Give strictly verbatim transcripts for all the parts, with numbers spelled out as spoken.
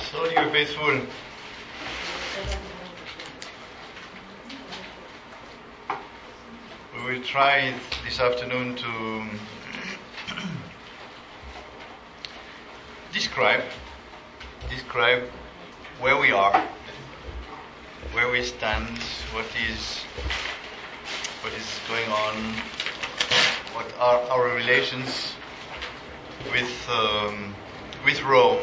So, dear faithful, we will try this afternoon to describe describe where we are, where we stand, what is what is going on, what are our relations with um, with Rome.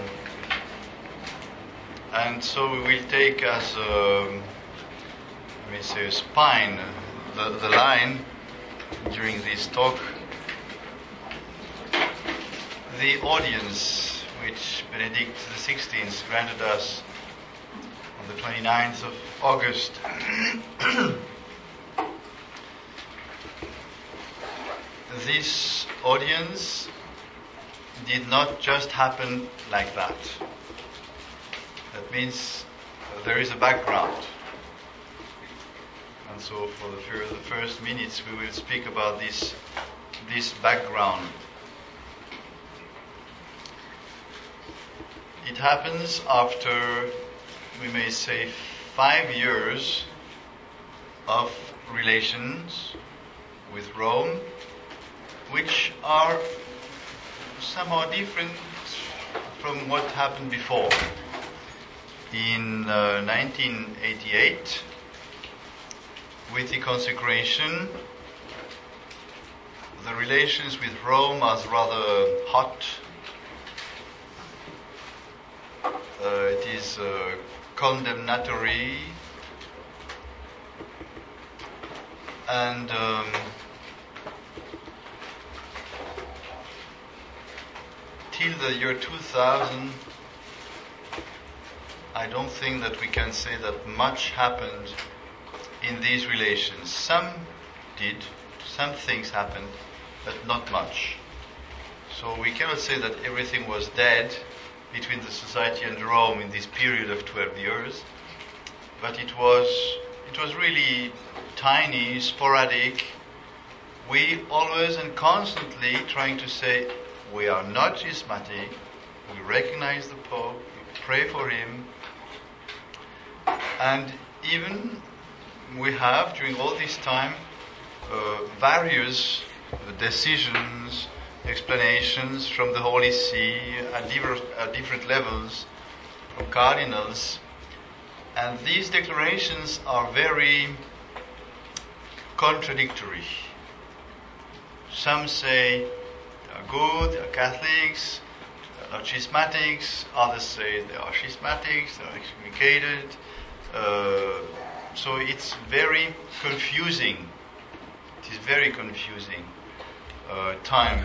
And so we will take as a, let me say, a spine, the, the line during this talk, the audience which Benedict the sixteenth granted us on the twenty-ninth of August. This audience did not just happen like that. That means uh, there is a background. And so for the, fir- the first minutes we will speak about this, this background. It happens after, we may say, five years of relations with Rome, which are somehow different from what happened before. In uh, nineteen eighty-eight, with the consecration, the relations with Rome was rather hot. Uh, it is uh, condemnatory, and um, till the year two thousand, I don't think that we can say that much happened in these relations. Some did, some things happened, but not much. So we cannot say that everything was dead between the society and Rome in this period of twelve years, but it was it was really tiny, sporadic. We always and constantly trying to say we are not schismatic, we recognize the Pope, we pray for him, and even we have, during all this time, uh, various decisions, explanations from the Holy See at different, at different levels, from cardinals, and these declarations are very contradictory. Some say they are good, they are Catholics, they are not schismatics, others say they are schismatics, they are excommunicated. Uh, so it's very confusing. It is very confusing uh, time.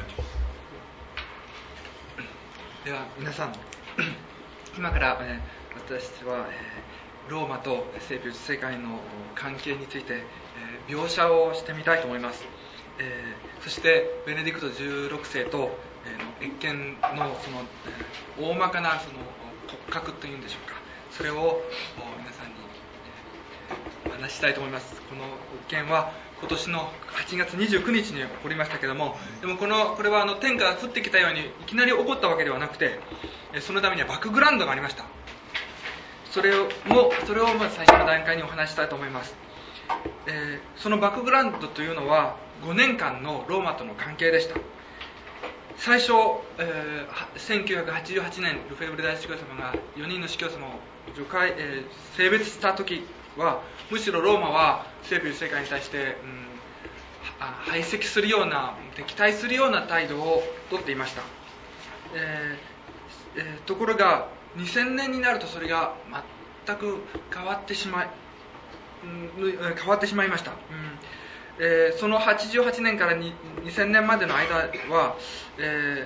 では皆さん、今から、えー、私は、えー、ローマと聖母世界の関係について、えー、描写をしてみたいと思います。えー、そしてベネディクトじゅうろくせいと、えー、の謁見のその、えー、大まかなその骨格というんでしょうか、それを皆さんに、えー、話したいと思います。この謁見は今年のはちがつにじゅうくにちに起こりましたけれども、でもこのこれはあの天から降ってきたようにいきなり起こったわけではなくて、そのためにはバックグラウンドがありました。それをもそれをまず最初の段階にお話したいと思います。えー、そのバックグラウンドというのはごねんかんのローマとの関係でした。最初、えー、せんきゅうひゃくはちじゅうはちねんルフェーブル大司教様がよにんの司教様を除外、えー、性別した時はむしろローマは聖母世界に対して、うん、排斥するような敵対するような態度をとっていました。えーえー、ところがにせんねんになるとそれが全く変わってしまい、うん、変わってしまいました。うんえー、そのはちじゅうはちねんからにせんねんまでの間は、え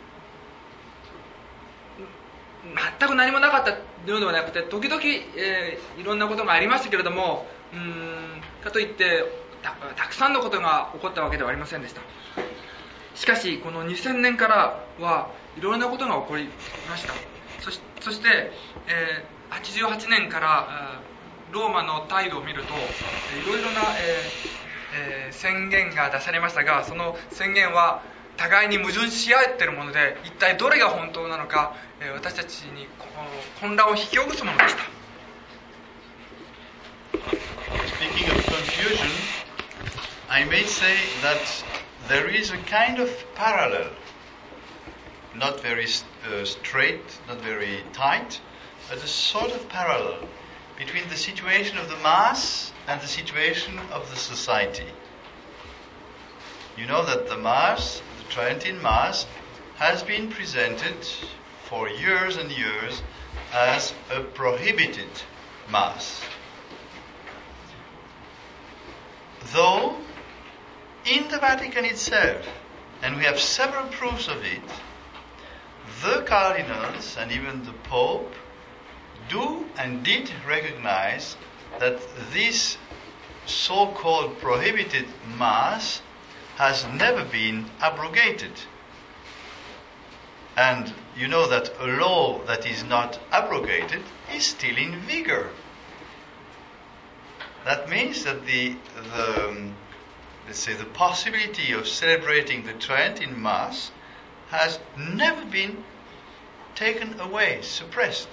ー、全く何もなかったというのではなくて、時々、えー、いろんなことがありましたけれども、うーんかといってた, たくさんのことが起こったわけではありませんでした。しかしこのにせんねんからはいろいろなことが起こりました。そ し, そして、えー、はちじゅうはちねんからローマの態度を見るといろいろな、えーえー、宣言が出されましたが、その宣言は互いに矛盾し合っているもので、一体どれが本当なのか、私たちに混乱を引き起こすものでした。 Speaking of confusion, I may say that there is a kind of parallel, not very uh, straight, not very tight, but a sort of parallel between the situation of the Mass and the situation of the society. You know that the Mass, the Tridentine Mass, has been presented for years and years as a prohibited Mass. Though in the Vatican itself, and we have several proofs of it, the cardinals and even the Pope do and did recognize that this so-called prohibited Mass has never been abrogated. And you know that a law that is not abrogated is still in vigor. That means that the, the um, let's say the possibility of celebrating the Tridentine Mass has never been taken away, suppressed.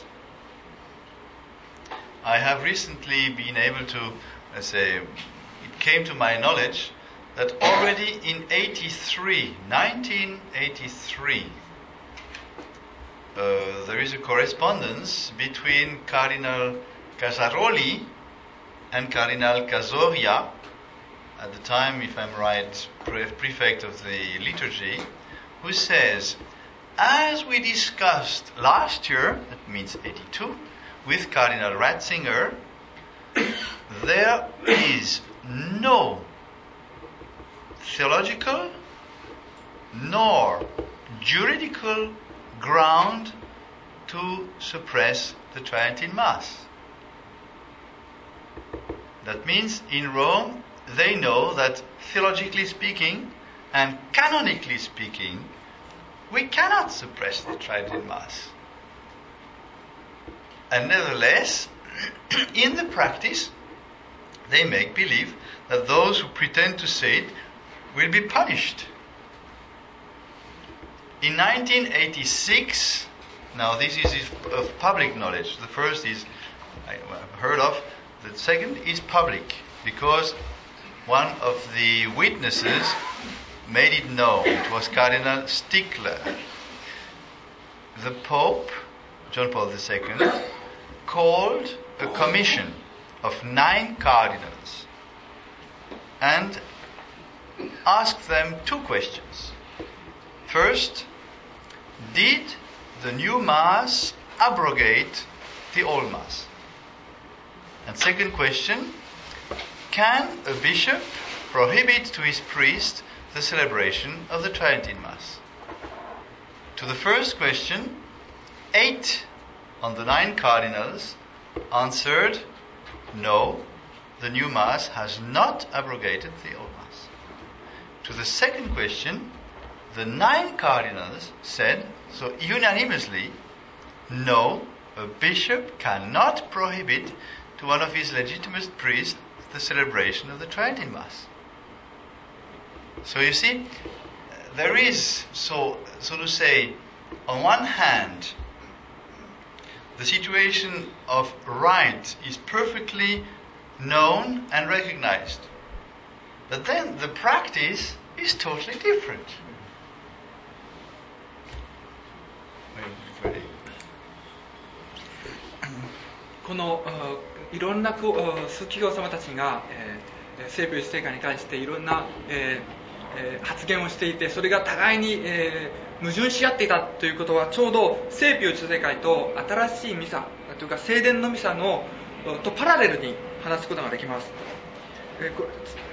I have recently been able to, let's say, it came to my knowledge that already in eighty-three, nineteen eighty-three, uh, there is a correspondence between Cardinal Casaroli and Cardinal Casoria, at the time, if I'm right, pre- prefect of the liturgy, who says, as we discussed last year, that means eighty-two, with Cardinal Ratzinger, there is no theological nor juridical ground to suppress the Tridentine Mass. That means in Rome they know that theologically speaking and canonically speaking we cannot suppress the Tridentine Mass. And nevertheless, in the practice, they make believe that those who pretend to say it will be punished. In nineteen eighty-six, now this is of public knowledge. The first is I heard of. The second is public, because one of the witnesses made it known. It was Cardinal Stickler. The Pope, John Paul the Second, called a commission of nine cardinals and asked them two questions. First, did the new Mass abrogate the old Mass? And second question, can a bishop prohibit to his priest the celebration of the Tridentine Mass? To the first question, eight on the nine cardinals answered, no, the new Mass has not abrogated the old Mass. To the second question, the nine cardinals said, so unanimously, no, a bishop cannot prohibit to one of his legitimate priests the celebration of the Tridentine Mass. So you see, there is, so, so to say, on one hand, the situation of right is perfectly known and recognized. But then the practice is totally different. このいろんな宗教様たちが、えー、聖母聖会に関していろんな、えー、発言をしていて、それが互いに、えー、矛盾し合っていたということは、ちょうど聖母聖会と新しいミサというか聖殿のミサのとパラレルに話すことができます。えー、こ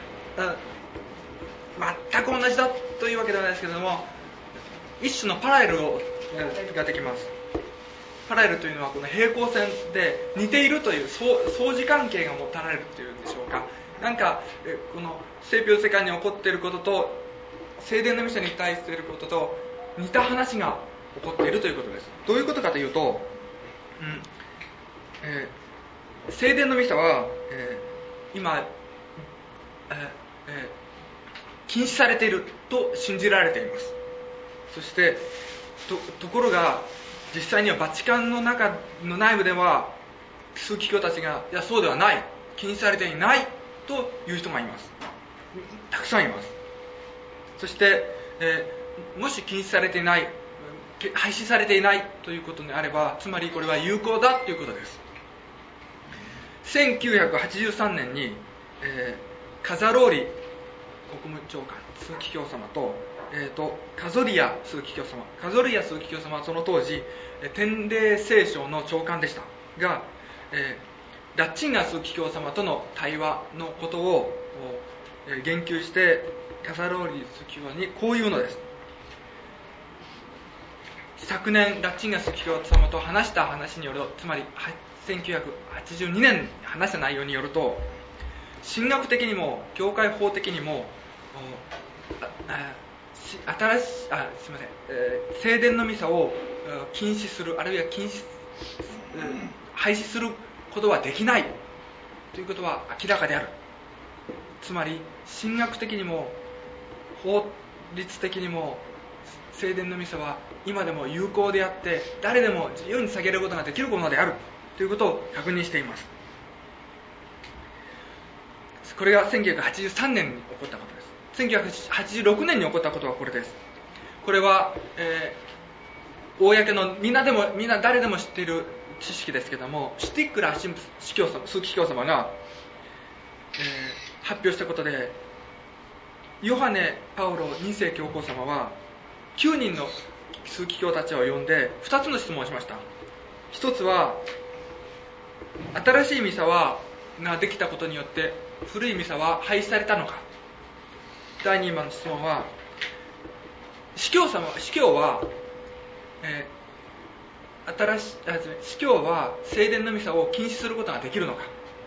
全く同じだというわけではないですけれども、一種のパラレルをができます。パラレルというのはこの平行線で似ているという相似関係がもたられるというんでしょうか。なんかこの聖母世界に起こっていることと聖殿のミサに対していることと似た話が起こっているということです。どういうことかというと、うんえー、聖殿のミサは、えー、今、えーえー、禁止されていると信じられています。 そしてとところが実際にはバチカンの中の内部では枢機卿たちがいやそうではない、禁止されていないという人がいます。たくさんいます。そして、えー、もし禁止されていない、廃止されていないということであれば、つまりこれは有効だということです。せんきゅうひゃくはちじゅうさんねんに、えー、カザローリ国務長官枢機卿様と、えー、とカゾリア枢機卿様カゾリア枢機卿様はその当時典礼聖書の長官でしたが、えー、ラッチンガー枢機卿様との対話のことを、えー、言及してカザローリ枢機卿にこういうのです。昨年ラッチンガー枢機卿様と話した話によると、つまりせんきゅうひゃくはちじゅうにねんに話した内容によると、神学的にも教会法的にも新しあすみません、えー、聖殿のミサを禁止する、あるいは禁止、えー、廃止することはできないということは明らかである。つまり神学的にも法律的にも聖殿のミサは今でも有効であって、誰でも自由に下げることができるものであるということを確認しています。これがせんきゅうひゃくはちじゅうさんねんに起こったことです。せんきゅうひゃくはちじゅうろくねんに起こったことはこれです。これは、えー、公のみんなでもみんな誰でも知っている知識ですけども、シュティックラー司教様、枢機卿様が、えー、発表したことで、ヨハネ・パウロに世教皇様はきゅうにんの枢機卿たちを呼んでふたつの質問をしました。ひとつは、新しいミサはができたことによって古いミサは廃止されたのか。だいにばんの質問は、司教様司教は、えー、新しあ司教は聖殿のミサを禁止することができるのか。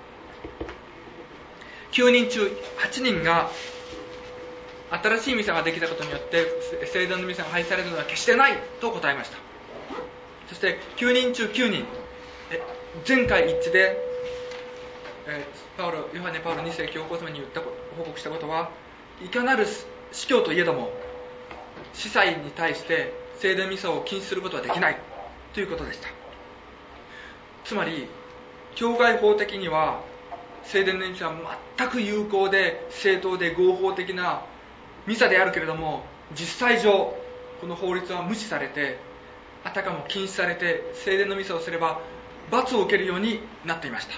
きゅうにんちゅうはちにんが新しいミサができたことによって聖殿のミサが廃止されるのは決してないと答えました。そしてきゅうにんちゅうきゅうにん、え全会一致で、えー、パウロヨハネ・パウロに世教皇様に言った報告したことは、いかなる司教といえども司祭に対して聖殿ミサを禁止することはできないということでした。つまり教会法的には聖殿のミサは全く有効で正当で合法的なミサであるけれども、実際上この法律は無視されて、あたかも禁止されて、聖殿のミサをすれば罰を受けるようになっていました。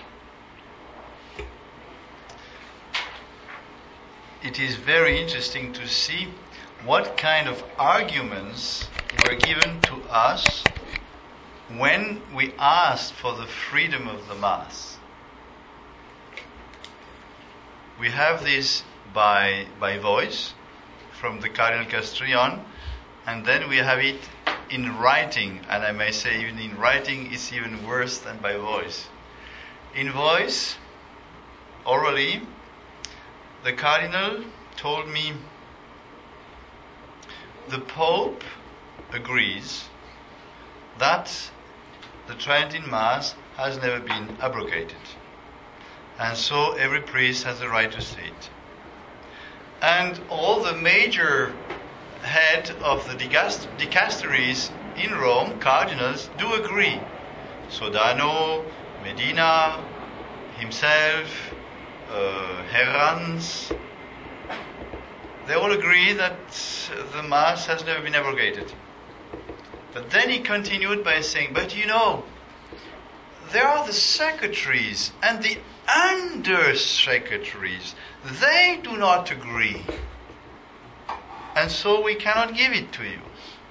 It is very interesting to see what kind of arguments were given to us when we asked for the freedom of the Mass. We have this by, by voice from the Cardinal Castrillon, and then we have it in writing, and I may say even in writing it's even worse than by voice. In voice, orally, the Cardinal told me, the Pope agrees that the Tridentine Mass has never been abrogated, and so every priest has the right to say it. And all the major head of the dicasteries in Rome, cardinals, do agree. Sodano, Medina, himself, uh, Herrans, they all agree that the Mass has never been abrogated. But then he continued by saying, but you know, there are the secretaries and the under-secretaries. They do not agree. And so we cannot give it to you.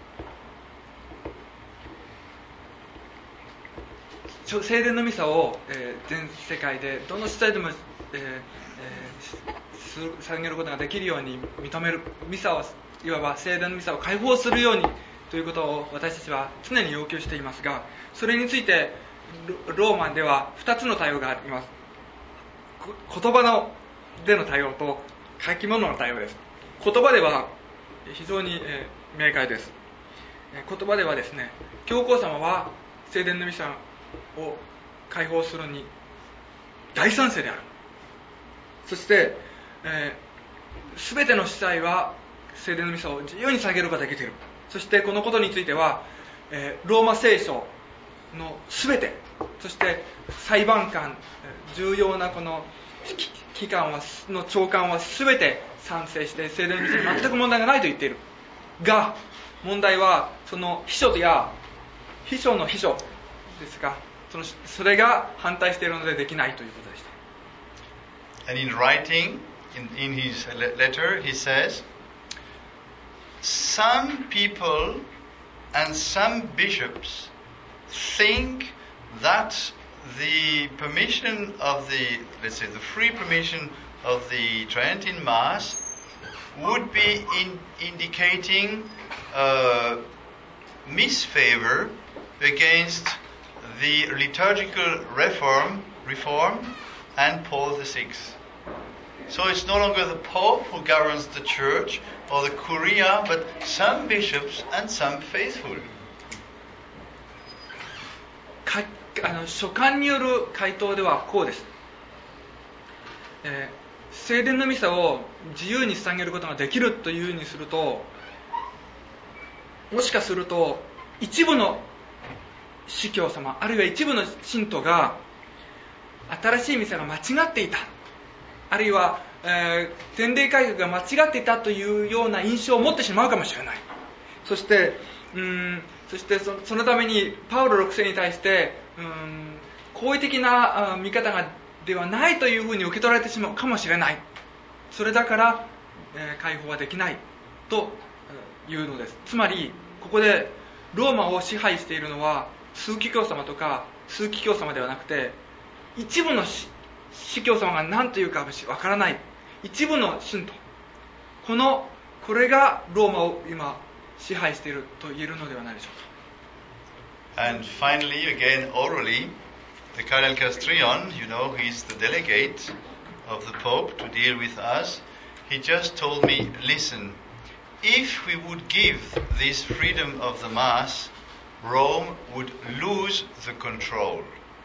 聖殿のミサを、えー、全世界でどの司祭でも、えーえー、捧げることができるように認めるミサを、いわば聖殿のミサを開放するようにということを私たちは常に要求していますが、それについてローマではふたつの対応があります。言葉のでの対応と書き物の対応です。言葉では非常に、えー、明快です。言葉ではですね、教皇様は聖殿のミサを開放するに大賛成である。そして、えー、全ての司祭は聖殿のミサを自由に下げることができているそしてこのことについては、えー、ローマ聖書のすべて、そして裁判官、重要なこの機関はの長官はすべて賛成して聖霊の道に全く問題がないと言っているが、問題はその秘書や秘書の秘書ですが、そのそれが反対しているのでできないということでした。 And in writing in, in his letter he says, some people and some bishops think that the permission of the, let's say, the free permission of the Tridentine Mass would be in indicating uh, misfavor against the liturgical reform, reform and Paul the Sixth. So it's no longer the Pope who governs the Church or the Curia, but some bishops and some faithful. かあの書簡による回答ではこうです、えー、聖殿のミサを自由に捧げることができるというふうにすると、もしかすると一部の司教様あるいは一部の信徒が新しいミサが間違っていた、あるいは、えー、典礼改革が間違っていたというような印象を持ってしまうかもしれない。そしてうーんそしてそ の, そのためにパウロろく世に対してうーん好意的な見方がではないというふうに受け取られてしまうかもしれない。それだから、えー、解放はできないというのです。つまりここでローマを支配しているのは枢機卿様とか枢機卿様ではなくて、一部の司教様が何というかわからない一部の信徒、このこれがローマを今支配していると言えるのではないでしょうか。 And finally, again orally, the Cardinal Castrillon, you know, he's the delegate of the Pope to deal with us. He just told me, listen, if we would give this freedom of the Mass, Rome would lose the control.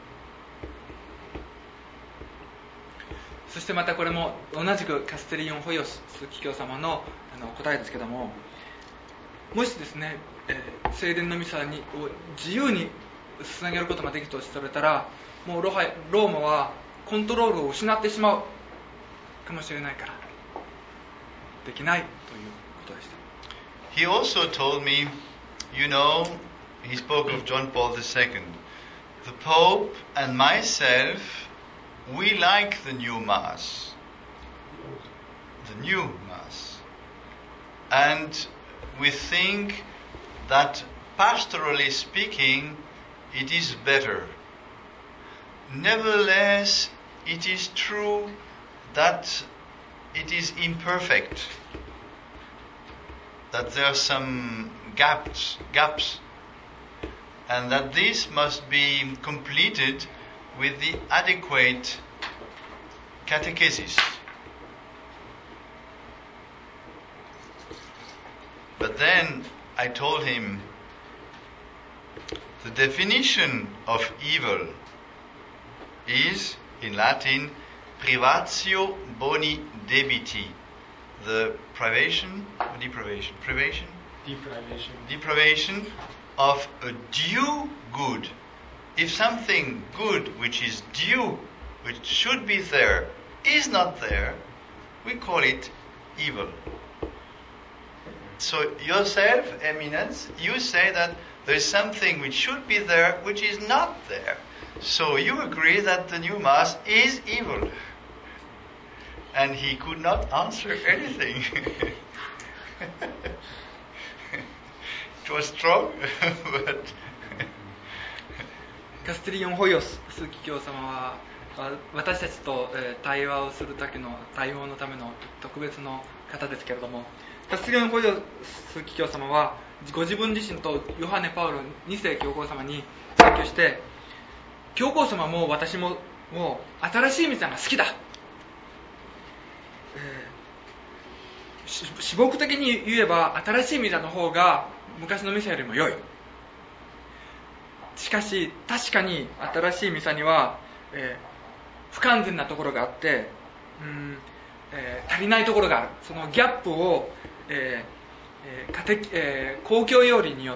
そしてまたこれも同じくカステリオン・ホイオス枢機卿様 の, あの答えですけども、もしですね、えー、聖殿のミサにを自由に捧げることができるとされたら、もう ロ, ハイローマはコントロールを失ってしまうかもしれないからできないということでした。 He also told me, you know, he spoke of John Paul the Second. The Pope and myself, we like the new Mass. The new Mass. And we think that pastorally speaking, it is better. Nevertheless, it is true that it is imperfect, that there are some gaps, gaps, and that this must be completed with the adequate catechesis. But then I told him, the definition of evil is, in Latin, privatio boni debiti, the privation, deprivation, privation, Deprivation. deprivation of a due good. If something good which is due, which should be there, is not there, we call it evil. So yourself, Eminence, you say that there is something which should be there which is not there. So you agree that the new Mass is evil. And he could not answer anything. It was strong, but... カステリオン・ホイオス枢機卿様は私たちと対話をするだけの対応のための特別の方ですけれども、カステリオン・ホイオス枢機卿様はご自分自身とヨハネ・パウロに世教皇様に請求して、教皇様も私ももう新しいミサが好きだ、えー、私僕的に言えば新しいミサの方が昔のミサよりも良い。しかし確かに新しいミサには、えー、不完全なところがあって、うんえー、足りないところがある。そのギャップを、えーえー家庭えー公共要理によって、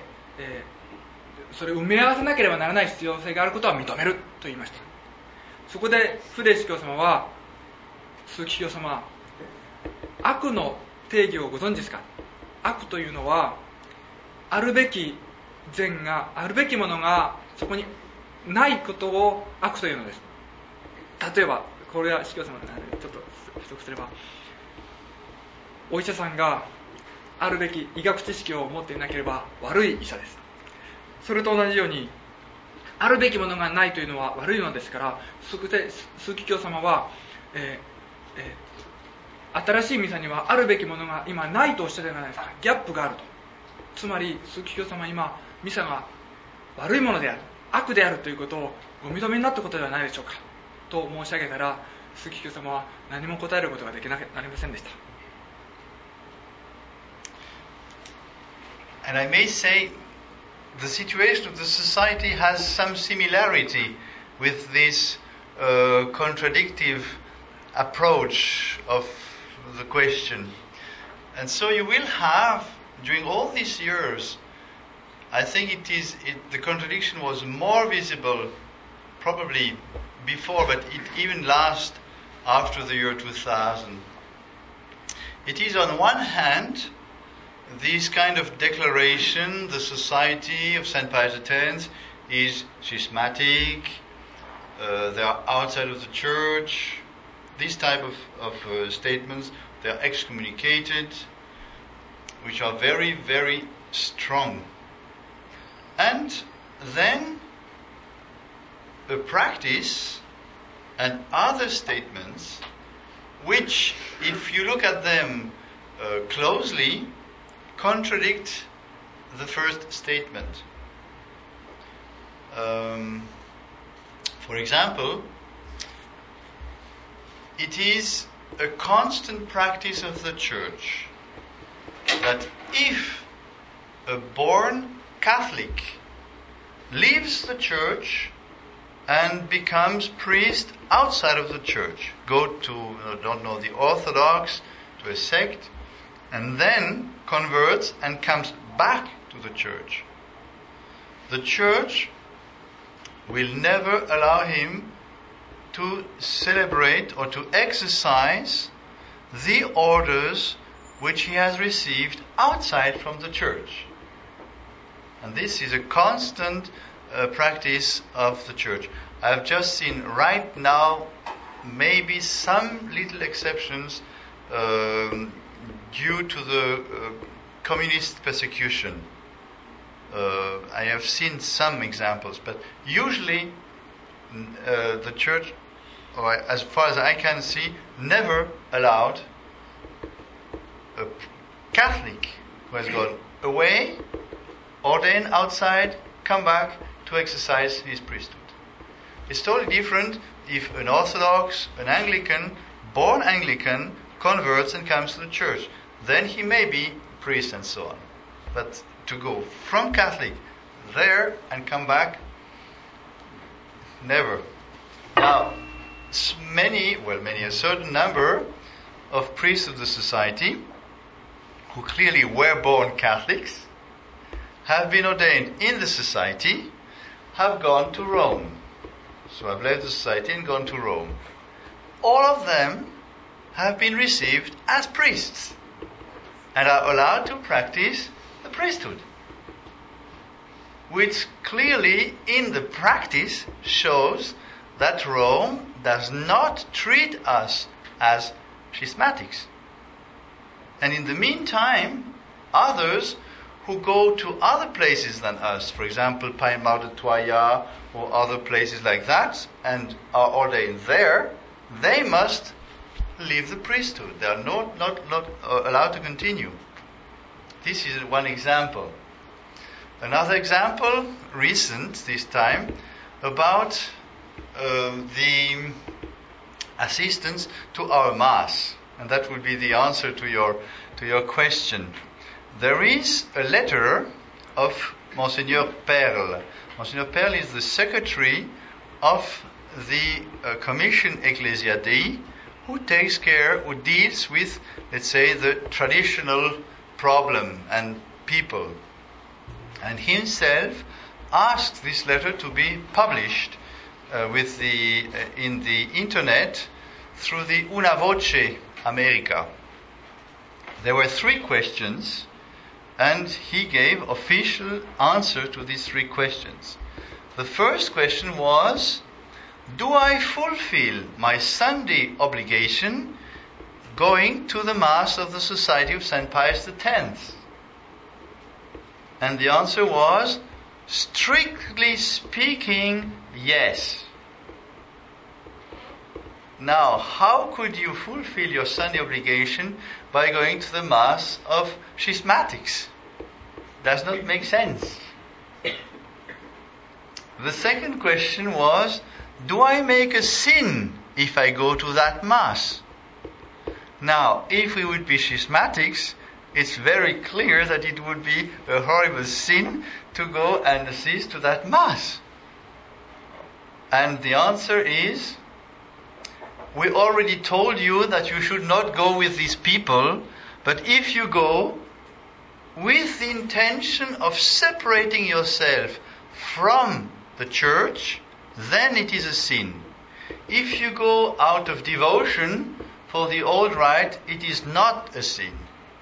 えーそれを埋め合わせなければならない必要性があることは認めると言いました。そこでフレ司教様は、鈴木教様、悪の定義をご存知ですか？悪というのは、あるべき善が、あるべきものがそこにないことを悪というのです。例えば、これは司教様、ちょっと補足すれば、お医者さんがあるべき医学知識を持っていなければ悪い医者です。それと同じように、あるべきものがないというのは悪いのですから、そこで鈴木教様は、えーえー、新しいミサにはあるべきものが今ないとおっしゃるじゃないですか。ギャップがあると。つまり鈴木教様は今、ミサが悪いものである、悪であるということをお認めになったことではないでしょうかと申し上げたら、鈴木教様は何も答えることができなくなりませんでした。 And I may say, the situation of the society has some similarity with this uh, contradictive approach of the question. And so you will have, during all these years, I think it is it, the contradiction was more visible probably before, but it even lasts after the year two thousand. It is on one hand this kind of declaration, the society of Saint Pius X is schismatic, uh, they are outside of the church, these type of, of uh, statements, they are excommunicated, which are very, very strong. And then a practice and other statements which, if you look at them uh, closely, contradict the first statement. Um, for example, it is a constant practice of the Church that if a born Catholic leaves the Church and becomes priest outside of the Church, go to, I don't know, the Orthodox, to a sect, and then converts and comes back to the Church, the Church will never allow him to celebrate or to exercise the orders which he has received outside from the Church. And this is a constant uh, practice of the Church. I have just seen right now maybe some little exceptions um, due to the uh, communist persecution. Uh, I have seen some examples, but usually uh, the Church, or as far as I can see, never allowed a Catholic who has gone away, ordained outside, come back to exercise his priesthood. It's totally different if an Orthodox, an Anglican, born Anglican, converts and comes to the Church. Then he may be a priest and so on. But to go from Catholic there and come back, never. Now, many, well, many, a certain number of priests of the society who clearly were born Catholics have been ordained in the society, have gone to Rome. So have left the society and gone to Rome. All of them have been received as priests and are allowed to practice the priesthood, which clearly in the practice shows that Rome does not treat us as schismatics. And in the meantime, others who go to other places than us, for example, Paimar de Toya or other places like that, and are ordained there, they must leave the priesthood. They are not, not, not uh, allowed to continue. This is one example. Another example, recent this time, about uh, the assistance to our Mass. And that would be the answer to your, to your question. There is a letter of Monseigneur Perle. Monseigneur Perle is the secretary of the uh, Commission Ecclesia Dei, who takes care, who deals with, let's say, the traditional problem and people. And himself asked this letter to be published uh, with the uh, in the internet through the Una Voce America. There were three questions, and he gave official answer to these three questions. The first question was, do I fulfill my Sunday obligation going to the Mass of the Society of Saint Pius the Tenth? And the answer was, strictly speaking, yes. Now, how could you fulfill your Sunday obligation by going to the Mass of Schismatics? Does not make sense. The second question was, do I make a sin if I go to that Mass? Now, if we would be Schismatics, it's very clear that it would be a horrible sin to go and assist to that Mass. And the answer is, we already told you that you should not go with these people, but if you go with the intention of separating yourself from the church, then it is a sin. If you go out of devotion for the old rite, it is not a sin.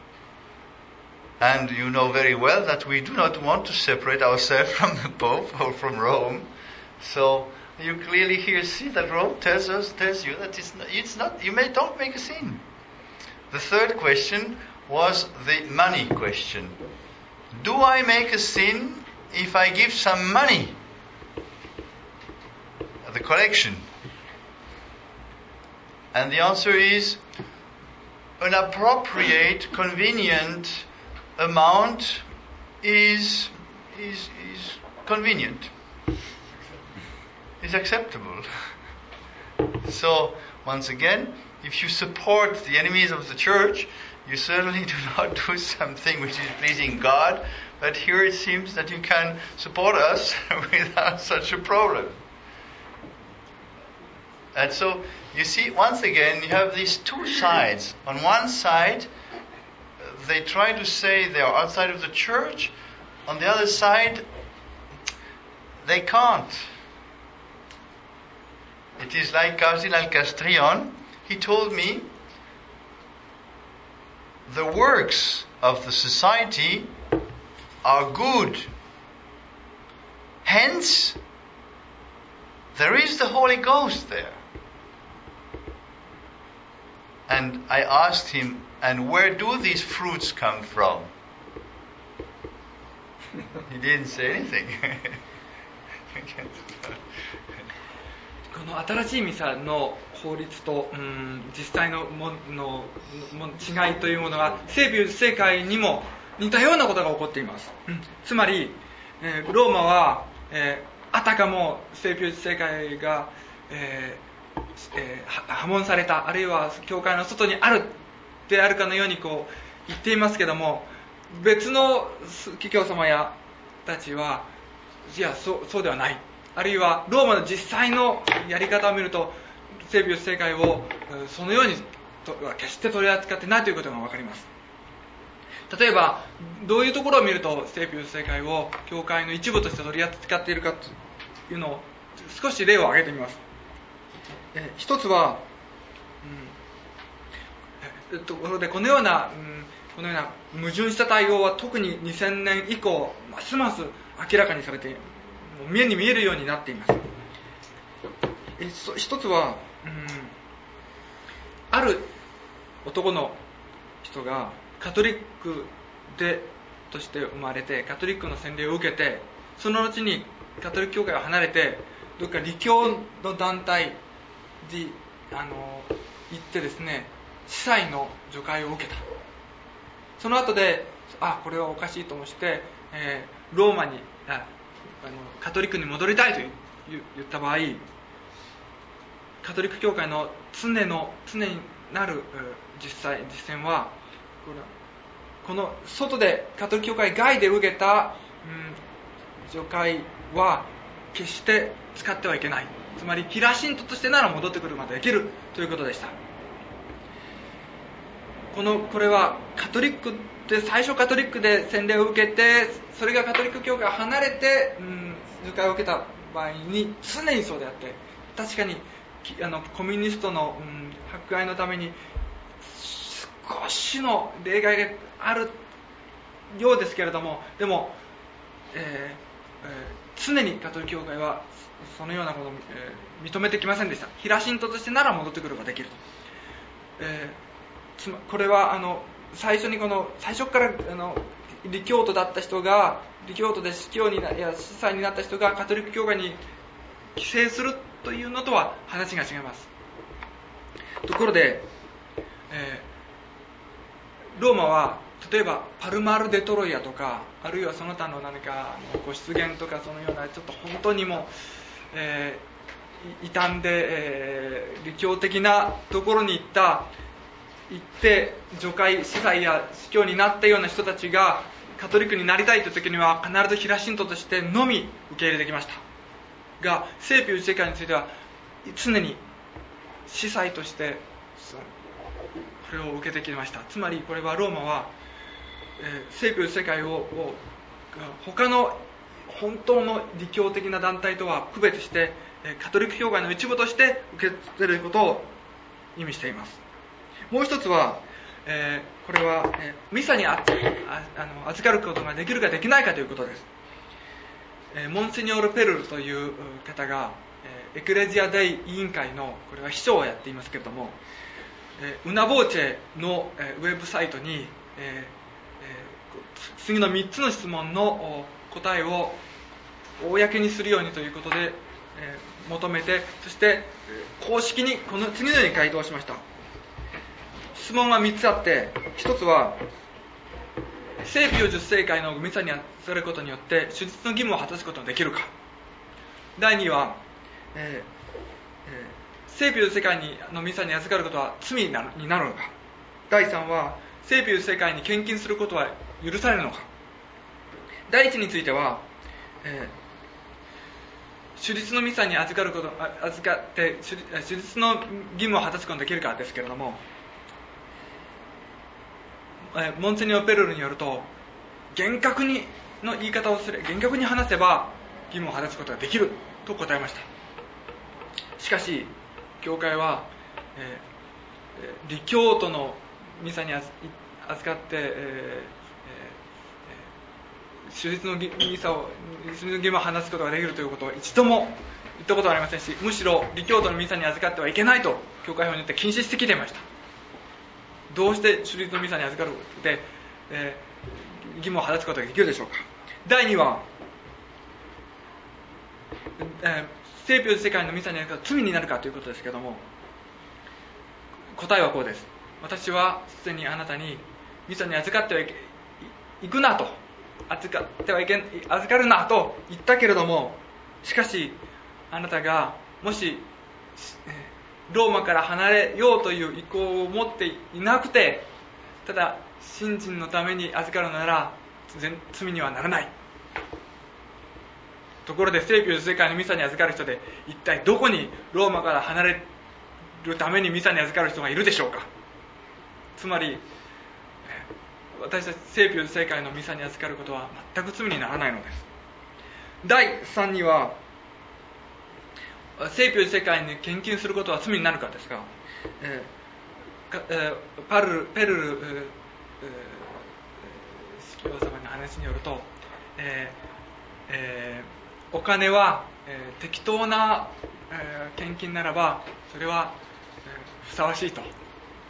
And you know very well that we do not want to separate ourselves from the Pope or from Rome. So you clearly here see that Rome tells us, tells you that it's not, it's not, you may don't make a sin. The third question was the money question. Do I make a sin if I give some money at the collection? And the answer is, an appropriate, convenient amount is is is convenient, is acceptable. So once again, if you support the enemies of the church, you certainly do not do something which is pleasing God, but here it seems that you can support us without such a problem. And so you see, once again, you have these two sides. On one side, they try to say they are outside of the church. On the other side, they can't. It is like Cardinal Castrillon. He told me, the works of the society are good. Hence, there is the Holy Ghost there. And I asked him, and where do these fruits come from? He didn't say anything. この新しいミサの法律と、うん、実際のものも違いというものは聖美聖会にも似たようなことが起こっています、うん、つまり、えー、ローマは、えー、あたかも聖美聖会が、えーえー、破門された、あるいは教会の外にあるであるかのようにこう言っていますけども、別の企業様やたちはいや そ, そうではない、あるいはローマの実際のやり方を見ると聖美聖会をそのようには決して取り扱ってないということが分かります。例えばどういうところを見ると聖美聖会を教会の一部として取り扱っているかというのを少し例を挙げてみます。え一つは、うん、ところでこのような、うん、このような矛盾した対応は特ににせんねん以降ますます明らかにされて目に見えるようになっています。え一つは、うん、ある男の人がカトリックでとして生まれてカトリックの洗礼を受けて、その後にカトリック教会を離れてどっか理教の団体にあの行ってですね、司祭の除会を受けた。その後であこれはおかしいと思って、えー、ローマにああのカトリックに戻りたいと言った場合、カトリック教会の常の常になる実際実践はこの外でカトリック教会外で受けた、うん、除会は決して使ってはいけない。つまりキラ信徒としてなら戻ってくるまでできるということでした。 このこれはカトリックで最初カトリックで洗礼を受けて、それがカトリック教会を離れて、うん、受会を受けた場合に常にそうであって、確かにあのコミュニストの、うん、迫害のために少しの例外があるようですけれども、でも、えーえー、常にカトリック教会はそのようなことを、えー、認めてきませんでした。ヒラシントとしてなら戻ってくることができると、えー、つまこれはあの最初にこの最初からあの異教徒だった人が、異教徒で司教になや司祭になった人がカトリック教会に寄生するというのとは話が違います。ところで、えー、ローマは例えばパルマール・デトロイアとか、あるいはその他の何かご出現とか、そのようなちょっと本当にも、えー、異端で、えー、理教的なところに行った行って除会司祭や司教になったような人たちがカトリックになりたいという時には必ずヒラシントとしてのみ受け入れてきましたが、聖ピュー世界については常に司祭としてこれを受けてきました。つまりこれはローマは、えー、聖ピュー世界をを他の本当の理教的な団体とは区別して、カトリック教会の一部として受け付けることを意味しています。もう一つは、えー、これは、えー、ミサにあああの預かることができるかできないかということです。えー、モンセニョール・ペルルという方が、えー、エクレジアデイ委員会のこれは秘書をやっていますけれども、えー、ウナボーチェの、えー、ウェブサイトに、えーえー、次のみっつの質問の答えを公にするようにということで、えー、求めて、そして公式にこの次のように回答しました。質問はみっつあって、ひとつは聖ピューじゅっ世会のミサに預かることによって手術の義務を果たすことができるか。だいには、えーえー、聖ピュー世界にのミサに預かることは罪になるのか。だいさんは聖ピュー世界に献金することは許されるのか。だいいちについては、えー、手術のミサに預かること預かって手術の義務を果たすことができるかですけれども、モンセニョー・ペルルによると、厳格にの言い方をすれ厳格に話せば義務を果たすことができると答えました。しかし教会は、えー、理教徒のミサに預かって、えー、手術のミサを手術の義務を果たすことができるということを一度も言ったことはありませんし、むしろ理教徒のミサに預かってはいけないと教会法によって禁止してきていました。どうして手術のミサに預かることで、えー、義務を果たすことができるでしょうか。だいには、えー、聖ピュー世界のミサに預かる罪になるかということですけれども、答えはこうです。私はすでにあなたにミサに預かってはいけ行くなと預かってはいけ預かるなと言ったけれども、しかしあなたがもし、えーローマから離れようという意向を持っていなくて、ただ信心のために預かるなら罪にはならない。ところで聖ピュー世界のミサに預かる人で一体どこにローマから離れるためにミサに預かる人がいるでしょうか。つまり私たち聖ピュー世界のミサに預かることは全く罪にならないのです。だいさんには聖ピュー世界に献金することは罪になるかですが、えーえー、パルペルル、えーえー、司教様の話によると、えーえー、お金は、えー、適当な、えー、献金ならばそれは、えー、ふさわしいと言い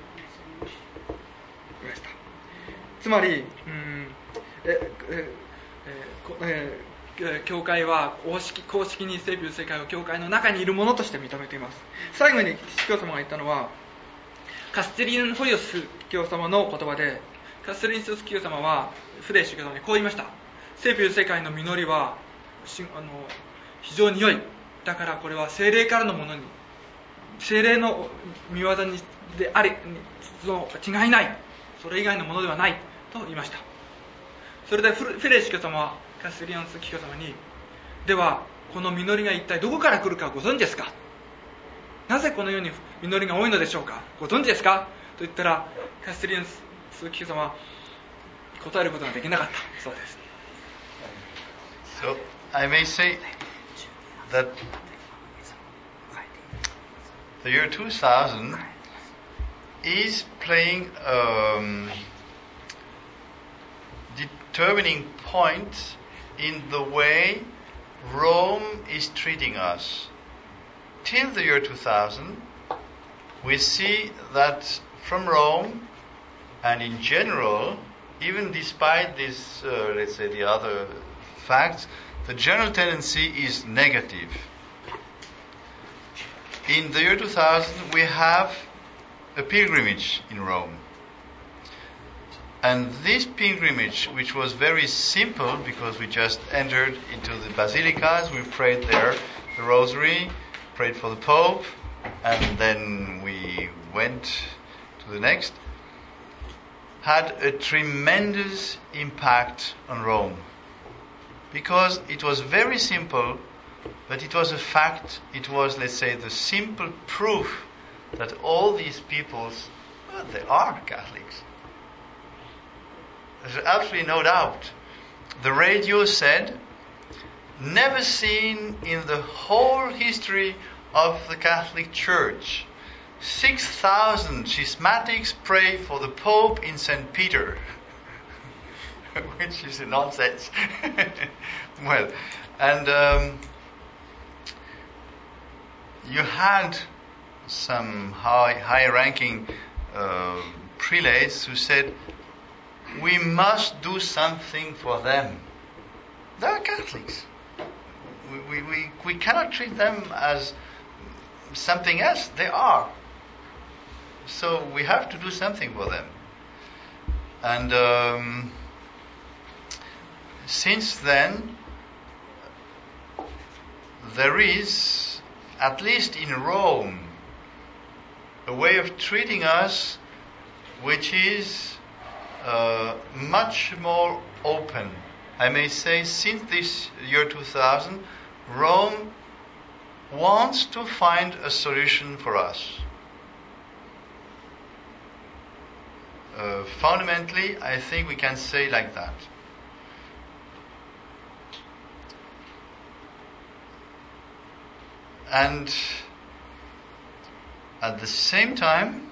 ました。つまり、うんええええー教会は公式、公式に聖ピュー世界を教会の中にいるものとして認めています。最後に司教様が言ったのはカステリン・ホリオス司教様の言葉で、カステリン・司教様はフレイ司教様にこう言いました。聖ピュー世界の実りはあの非常に良い。だからこれは聖霊からのものに、聖霊の御業にでありその違いない、それ以外のものではないと言いました。それでフレイ司教様はカステリアンス司教様に、ではこの実りが一体どこから来るかご存知ですか。なぜこのように実りが多いのでしょうか。ご存知ですか言ったら、キャステリン鈴木様は答えることができなかったそうです。 So I may say that the year two thousand is playing a um, determining point in the way Rome is treating us. Till the year two thousand, we see that from Rome, and in general, even despite this, uh, let's say, the other facts, the general tendency is negative. In the year two thousand, we have a pilgrimage in Rome. And this pilgrimage, which was very simple because we just entered into the basilicas, we prayed there the rosary, prayed for the Pope, and then we went to the next, had a tremendous impact on Rome. Because it was very simple, but it was a fact, it was, let's say, the simple proof that all these peoples, well, they are Catholics. There's absolutely no doubt. The radio said, never seen in the whole history of the Catholic Church, six thousand schismatics pray for the Pope in Saint Peter. Which is a nonsense. Well, and um, you had some high, high-ranking uh, prelates who said, we must do something for them. They are Catholics. We, we, we, we cannot treat them as something else. They are. So we have to do something for them. And um, since then, there is, at least in Rome, a way of treating us which is uh, much more open. I may say, since this year two thousand, Rome wants to find a solution for us. Uh, fundamentally, I think we can say like that. And at the same time,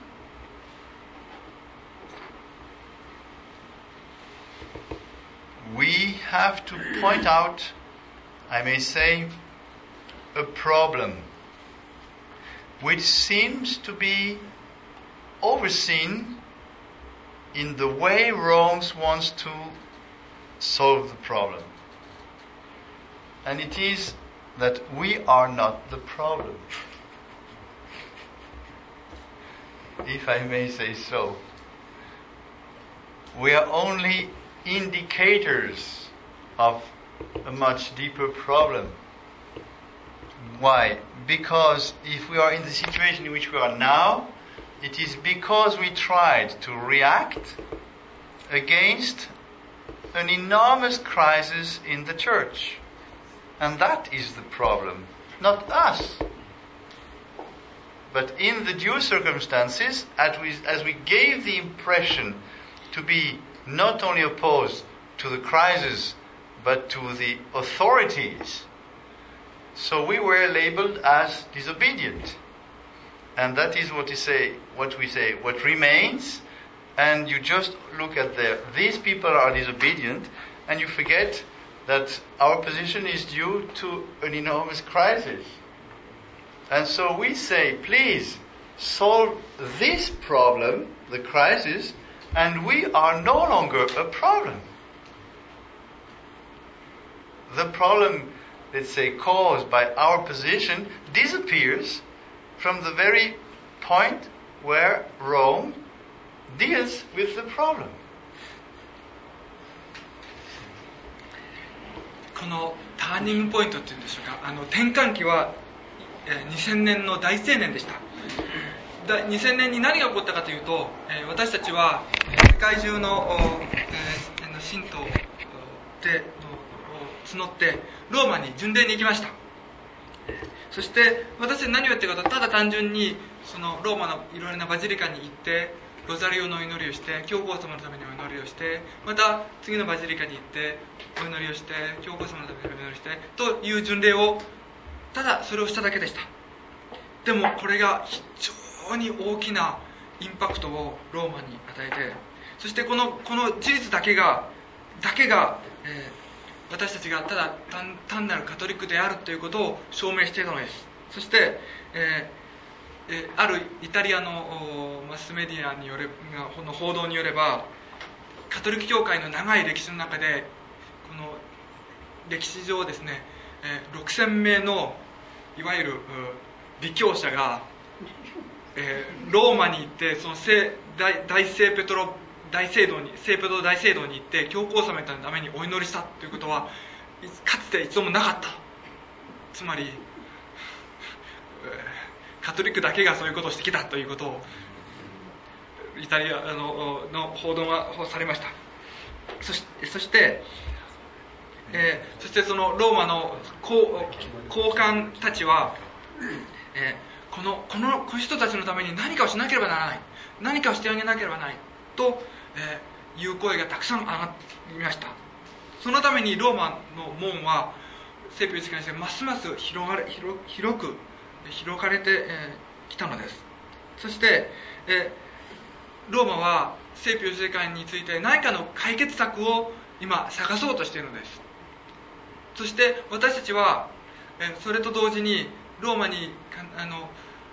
we have to point out, I may say, a problem which seems to be overseen in the way Rome wants to solve the problem. And it is that we are not the problem. If I may say so. We are only indicators of a much deeper problem. Why? Because if we are in the situation in which we are now, it is because we tried to react against an enormous crisis in the church. And that is the problem, not us. But in the due circumstances, as we, as we gave the impression to be not only opposed to the crisis, but to the authorities, so we were labeled as disobedient. And that is what we say, what we say, what remains, and you just look at the, these people are disobedient, and you forget that our position is due to an enormous crisis. And so we say, please, solve this problem, the crisis, and we are no longer a problem. The problem, let's say, caused by our position disappears from the very point where Rome deals with the problem. このターニングポイントっていうんでしょうか、あの転換期はにせんねんの大青年でした。にせんねんに何が起こったかというと、私たちは世界中の信徒で募ってローマに巡礼に行きました。そして私たち何をやってるかと、ただ単純にそのローマのいろいろなバジリカに行ってロザリオの祈りをして、教皇様のためにお祈りをして、また次のバジリカに行ってお祈りをして、教皇様のためにお祈りをしてという巡礼を、ただそれをしただけでした。でもこれが非常に大きなインパクトをローマに与えて、そしてこのこの事実だけがだけが、えー、私たちがただ 単, 単なるカトリックであるということを証明していたのです。そして、えーえー、あるイタリアのマスメディアによれの報道によれば、カトリック教会の長い歴史の中で、この歴史上ですね、えー、ろくせんめいのいわゆる理教者が、えー、ローマに行って、その聖 大, 大聖ペトロ大聖堂に聖ペトロ大聖堂に行って教皇様のためにお祈りしたということはかつて一度もなかった。つまり、えー、カトリックだけがそういうことをしてきたということをイタリア の, の報道がされました。そして、そして、えー、そしてそのローマの高官たちは、えー、このこのこの人たちのために何かをしなければならない、何かをしてあげなければならないと、えー、いう声がたくさん上がりました。そのためにローマの門は聖ピュー世界にしてますます広がれ 広, 広く広がれてき、えー、たのです。そして、えー、ローマは聖ピュー世界について何かの解決策を今探そうとしているのです。そして私たちは、えー、それと同時にローマにあの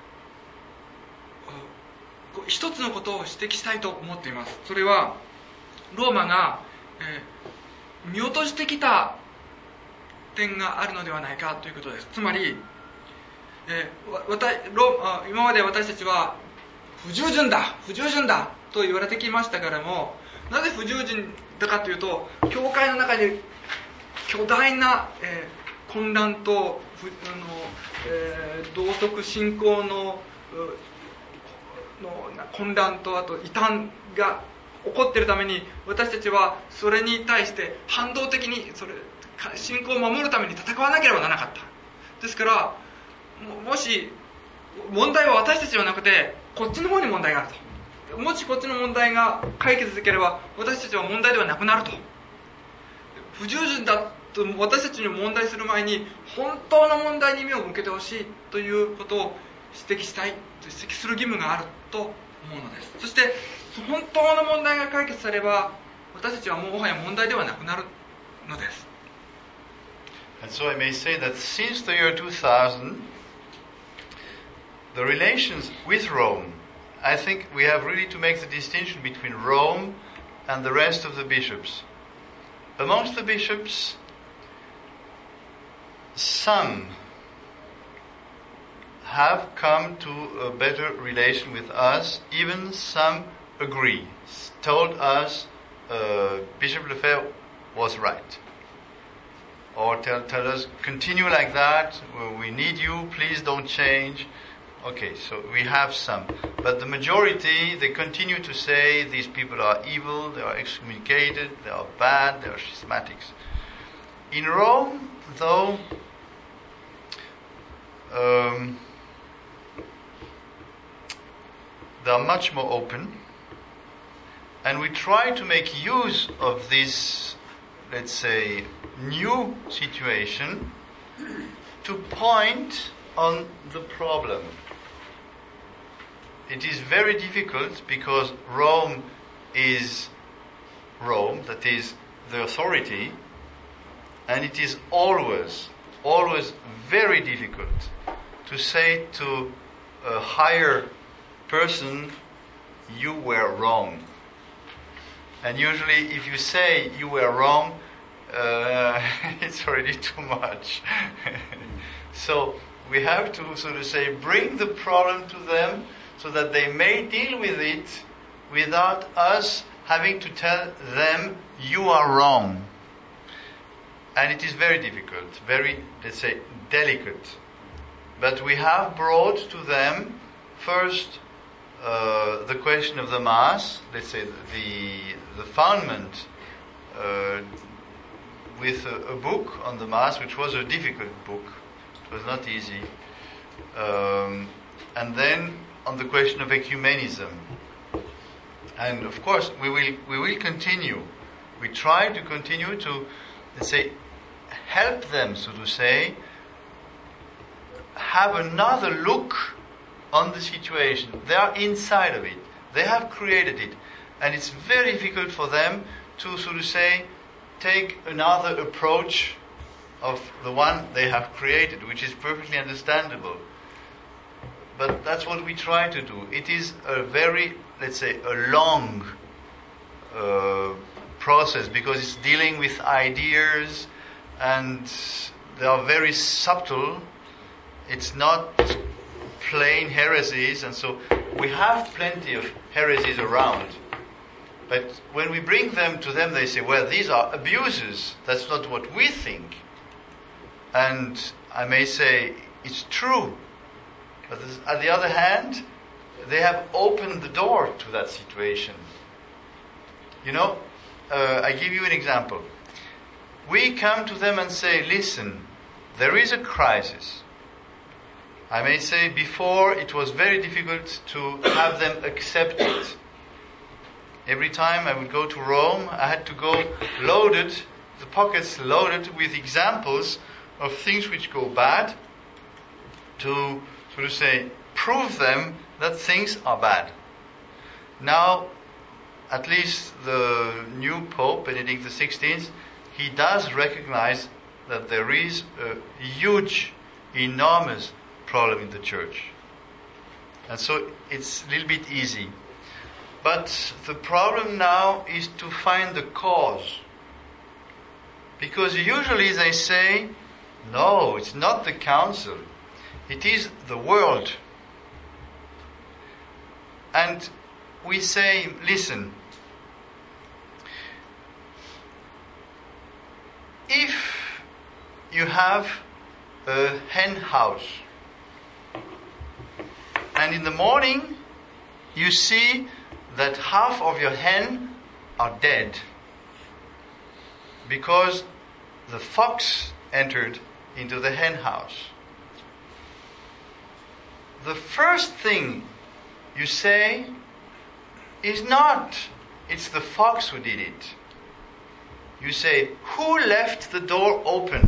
一つのことを指摘したいと思っています。それはローマが、えー、見落としてきた点があるのではないかということです。つまり、えー、わたロ今まで私たちは不従順だ不従順だと言われてきましたからも、なぜ不従順だかというと、教会の中で巨大な、えー、混乱とあの、えー、道徳信仰のの混乱と、あと異端が起こっているために、私たちはそれに対して反動的にそれ信仰を守るために戦わなければならなかった。ですからも, もし問題は私たちではなくてこっちの方に問題があると、もしこっちの問題が解決できれば私たちは問題ではなくなると、不従順だと私たちに問題する前に本当の問題に目を向けてほしいということを指摘したい、指摘する義務があると思うのです。そして本当の問題が解決されれば私たちはもはや問題ではなくなるのです。 And so I may say that since the year two thousand, the relations with Rome, I think we have really to make the distinction between Rome and the rest of the bishops. Amongst the bishops, some have come to a better relation with us. Even some agree, told us uh, Bishop Lefebvre was right, or tell, tell us continue like that, we need you, please don't change. Okay, so we have some, but the majority, they continue to say these people are evil, they are excommunicated, they are bad, they are schismatics. In Rome, though, um, they are much more open, and we try to make use of this, let's say, new situation to point on the problem. It is very difficult because Rome is Rome, that is the authority, and it is always, always very difficult to say to a higher person, you were wrong. And usually if you say you were wrong, uh, it's already too much. So we have to, so to say, bring the problem to them so that they may deal with it without us having to tell them you are wrong. And it is very difficult, very, let's say, delicate. But we have brought to them first uh, the question of the Mass, let's say the the foundment uh, with a, a book on the Mass, which was a difficult book. It was not easy. Um, and then on the question of ecumenism. And of course, we will we will continue. We try to continue to, let's say, help them, so to say, have another look on the situation. They are inside of it. They have created it. And it's very difficult for them to, so to say, take another approach of the one they have created, which is perfectly understandable. But that's what we try to do. It is a very, let's say, a long uh, process, because it's dealing with ideas and they are very subtle. It's not plain heresies, and so we have plenty of heresies around. But when we bring them to them, they say, well, these are abuses. That's not what we think. And I may say, it's true. But on the other hand, they have opened the door to that situation. You know, uh, I give you an example. We come to them and say, listen, there is a crisis. I may say before it was very difficult to have them accept it. Every time I would go to Rome, I had to go loaded, the pockets loaded with examples of things which go bad, to, so to say, prove them that things are bad. Now, at least the new Pope, Benedict the sixteenth, he does recognize that there is a huge, enormous problem in the church. And so it's a little bit easy. But the problem now is to find the cause. Because usually they say, no, it's not the council. It is the world. And we say, listen, if you have a hen house, and in the morning you see that half of your hen are dead because the fox entered into the hen house. The first thing you say is not, it's the fox who did it. You say, who left the door open?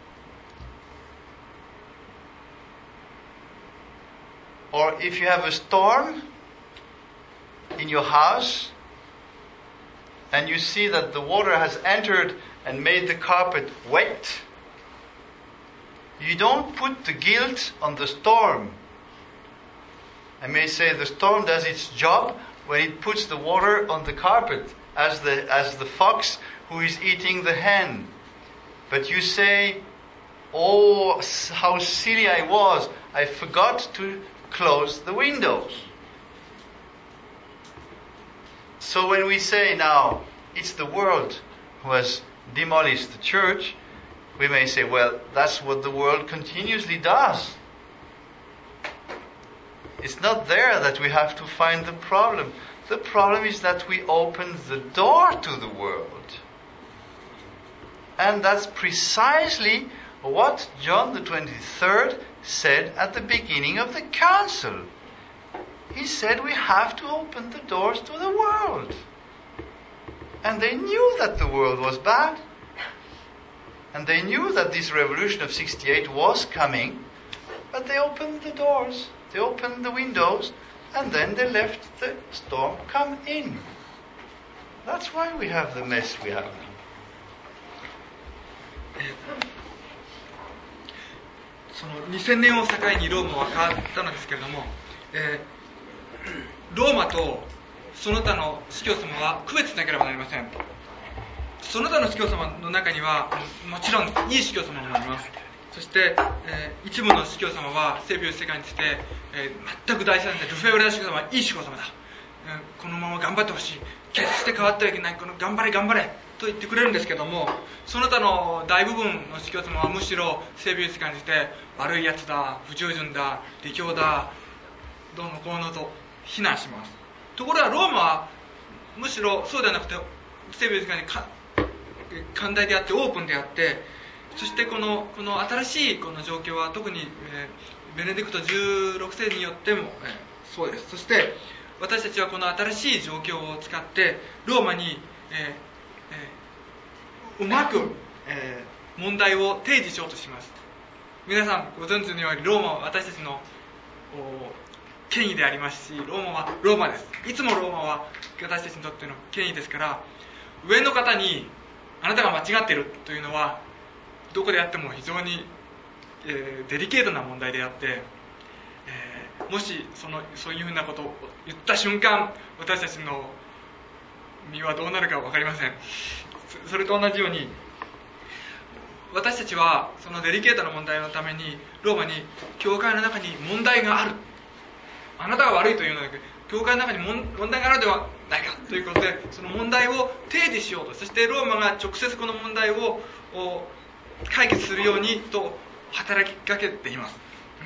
Or if you have a storm in your house and you see that the water has entered and made the carpet wet, you don't put the guilt on the storm. I may say the storm does its job when it puts the water on the carpet as the as the fox who is eating the hen. But you say, oh, how silly I was. I forgot to close the windows. So when we say now, it's the world who has demolished the church, we may say, well, that's what the world continuously does. It's not there that we have to find the problem. The problem is that we open the door to the world. And that's precisely what John the twenty-third said at the beginning of the council. He said we have to open the doors to the world. And they knew that the world was bad. And they knew that this revolution of sixty-eight was coming. But they opened the doors, they opened the windows, and then they left the storm come in. That's why we have the mess we have now. そのにせんねんを境にローマは変わったのですけれども、えー、ローマとその他の司教様は区別しなければなりません。その他の司教様の中にはもちろんいい司教様もあります。そして、えー、一部の司教様は聖病世界について、えー、全く大賛成で、ルフェウラ司教様はいい司教様だ、えー、このまま頑張ってほしい、決して変わってはいけない、この頑張れ頑張れと言ってくれるんですけども、その他の大部分の司教様はむしろ聖病世界について悪いやつだ、不従順だ、離教だ、どうのこうのと非難します。ところがローマはむしろそうではなくて、聖病世界に寛大であってオープンであって、そしてこのこの新しいこの状況は特に、えー、ベネディクトじゅうろくせいによっても、えー、そうです。そして私たちはこの新しい状況を使ってローマに、えーえー、うまく、えー、問題を提示しようとします。皆さんご存知のようにローマは私たちの権威でありますし、ローマはローマです。いつもローマは私たちにとっての権威ですから、上の方にあなたが間違っているというのはどこであっても非常に、えー、デリケートな問題であって、えー、もしそのそういうふうなことを言った瞬間、私たちの身はどうなるか分かりません。それと同じように、私たちはそのデリケートな問題のためにローマに教会の中に問題がある、あなたが悪いというので教会の中に問題があるではないかということで、その問題を提示しようと、そしてローマが直接この問題を解決するようにと働きかけています。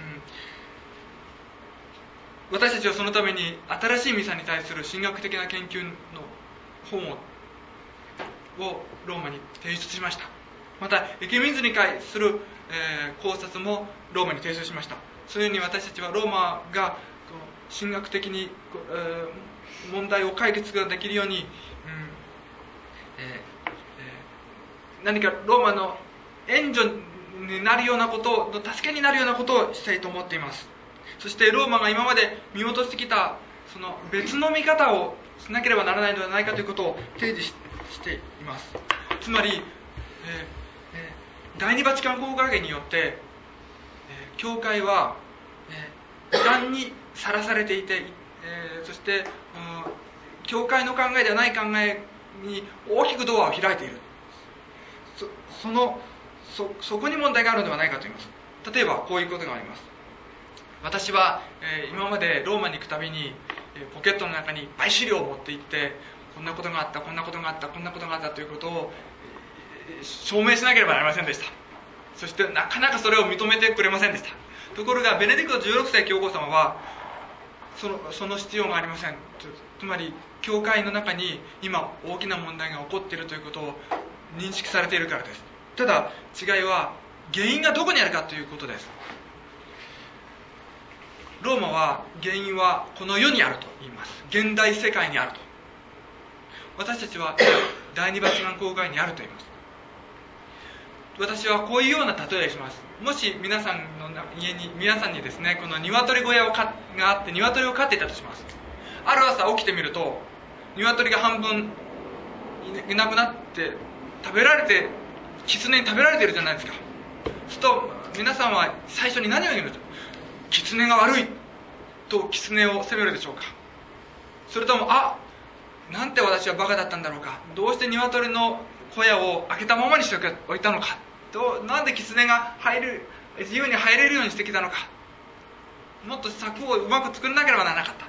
うん、私たちはそのために新しいミサに対する神学的な研究の本ををローマに提出しました。またエケミズに対する、えー、考察もローマに提出しました。そういうふうに私たちはローマが神学的に、えー、問題を解決ができるように、うんえーえー、何かローマの援助になるようなことを、助けになるようなことをしたいと思っています。そしてローマが今まで見落としてきたその別の見方をしなければならないのではないかということを提示ししています。つまり、えーえー、第二バチカン公会議によって、えー、教会は、えー、異端にさらされていて、えー、そして、うん、教会の考えではない考えに大きくドアを開いている。そ, その そ, そこに問題があるのではないかと言います。例えばこういうことがあります。私は、えー、今までローマに行くたびに、えー、ポケットの中にいっぱい資料を持って行って、こんなことがあったこんなことがあったこんなことがあったということを、えー、証明しなければなりませんでした。そしてなかなかそれを認めてくれませんでした。ところがベネディクトじゅうろく世教皇様はその、その必要がありません。つまり教会の中に今大きな問題が起こっているということを認識されているからです。ただ違いは原因がどこにあるかということです。ローマは原因はこの世にあると言います。現代世界にあると。私たちは第二バチカン公会にあると言います。私はこういうような例えをします。もし皆さんの家に皆さんにですね、この鶏小屋をかがあって鶏を飼っていたとします。ある朝起きてみると鶏が半分いなくなって食べられて狐に食べられているじゃないですか。すると皆さんは最初に何を言うの？狐が悪いと狐を責めるでしょうか。それとも、あ、なんて私はバカだったんだろうか、どうして鶏の小屋を開けたままにしておいたのか、どうなんで狐が入る自由に入れるようにしてきたのか、もっと柵をうまく作らなければならなかった。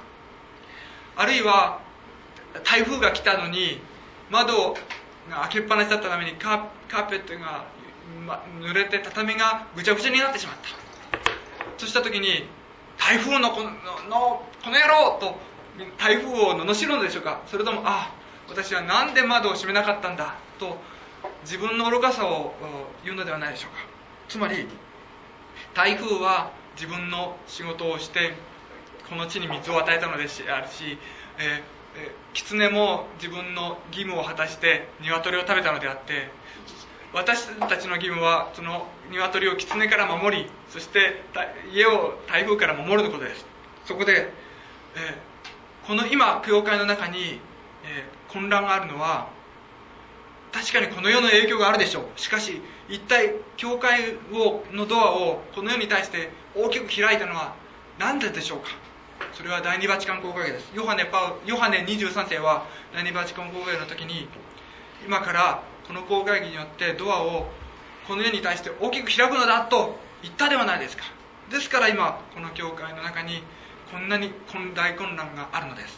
あるいは台風が来たのに窓が開けっぱなしだったためにカーペットが濡れて畳がぐちゃぐちゃになってしまった。そうした時に台風のこののこの野郎と台風を罵るのでしょうか。それとも、あ、私はなんで窓を閉めなかったんだと自分の愚かさを言うのではないでしょうか。つまり台風は自分の仕事をしてこの地に水を与えたのであるし、えーえー、狐も自分の義務を果たして鶏を食べたのであって、私たちの義務はその鶏を狐から守り、そして家を台風から守ることです。そこで、えー、この今教会の中に、えー、混乱があるのは確かにこの世の影響があるでしょう。しかし一体教会をのドアをこの世に対して大きく開いたのは何ででしょうか。それは第二バチカン公会議です。ヨハネパウヨハネにじゅうさん世は第二バチカン公会議の時に、今からこの公会議によってドアをこの世に対して大きく開くのだと言ったではないですか。ですから今この教会の中にこんなに大混乱があるのです。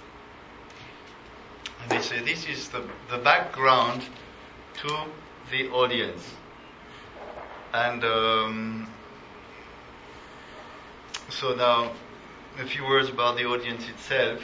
And they say this is the, the background to the audience. And um, so now a few words about the audience itself.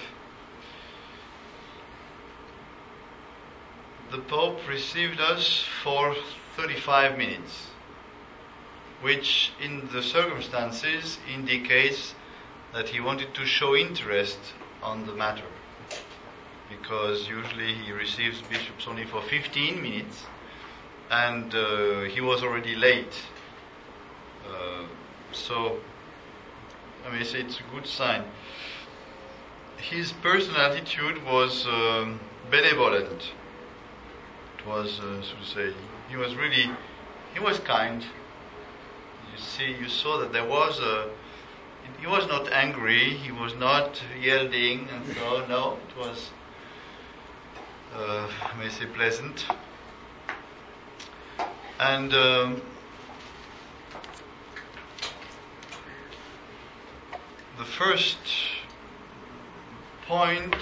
The Pope received us for thirty-five minutes, which in the circumstances indicates that he wanted to show interest on the matter, because usually he receives bishops only for fifteen minutes, and uh, he was already late. Uh, so, I may say it's a good sign. His personal attitude was um, benevolent. It was, uh, so to say, he was really, he was kind. You see, you saw that there was a, he was not angry, he was not yelling, and so, no, it was, uh, I may say, pleasant. And um, the first point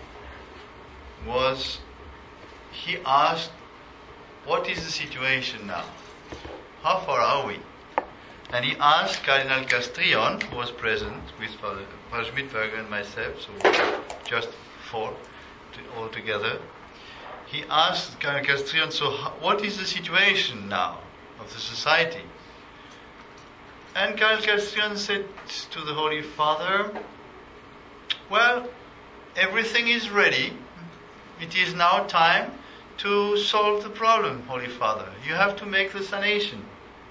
was, he asked, what is the situation now? How far are we? And he asked Cardinal Castrillon, who was present with Father Schmidberger and myself, so we were just four to, all together. He asked Cardinal Castrillon, so how, what is the situation now of the society? And Cardinal Castrillon said to the Holy Father, well, everything is ready. It is now time to solve the problem, Holy Father. You have to make the sanation.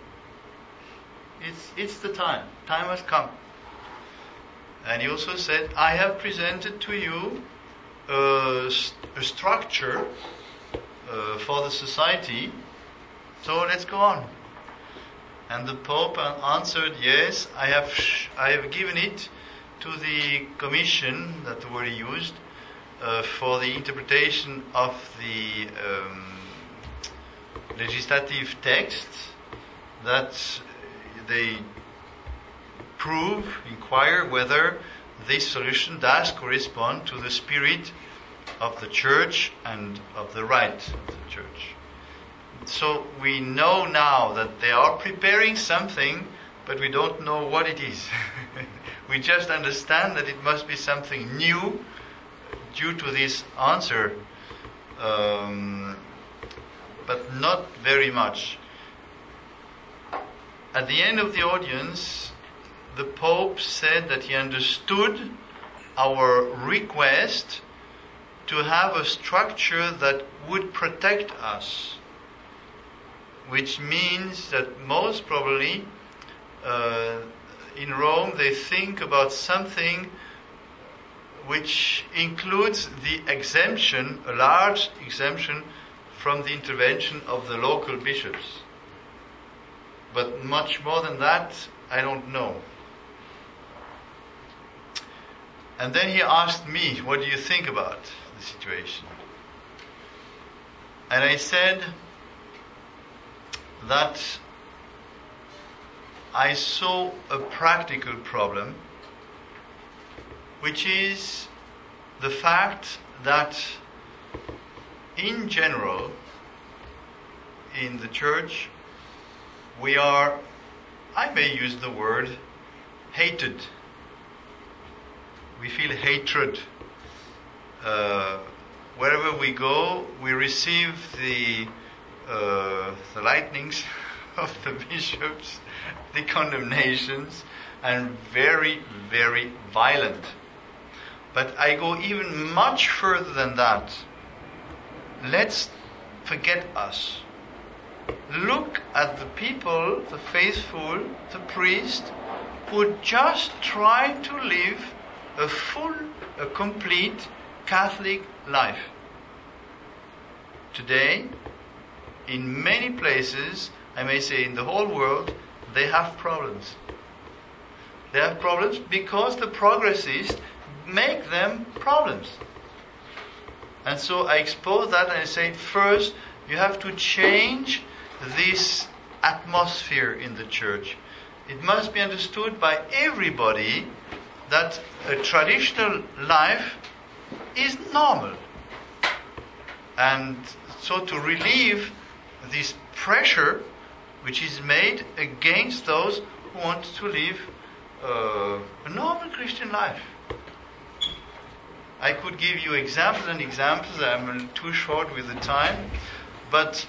It's, it's the time. Time has come. And he also said, I have presented to you a, a structure uh, for the society, so let's go on. And the Pope answered, yes, I have sh- I have given it to the commission, that the word he used, uh, for the interpretation of the um, legislative text, that they prove, inquire whether this solution does correspond to the spirit of the Church and of the right of the Church. So we know now that they are preparing something, but we don't know what it is. We just understand that it must be something new due to this answer, um, but not very much. At the end of the audience, the Pope said that he understood our request to have a structure that would protect us, which means that most probably uh, in Rome they think about something which includes the exemption, a large exemption from the intervention of the local bishops. But much more than that, I don't know. And then he asked me, what do you think about the situation? And I said that I saw a practical problem, which is the fact that in general, in the Church, we are, I may use the word, hated. We feel hatred. Uh, wherever we go, we receive the uh, the lightnings of the bishops, the condemnations, and very, very violent. But I go even much further than that. Let's forget us. Look at the people, the faithful, the priest, who just try to live a full, a complete Catholic life. Today, in many places, I may say in the whole world, they have problems. They have problems because the progressists make them problems. And so I expose that and I say, first, you have to change this atmosphere in the Church. It must be understood by everybody that a traditional life is normal. And so to relieve this pressure which is made against those who want to live uh, a normal Christian life. I could give you examples and examples. I'm too short with the time. But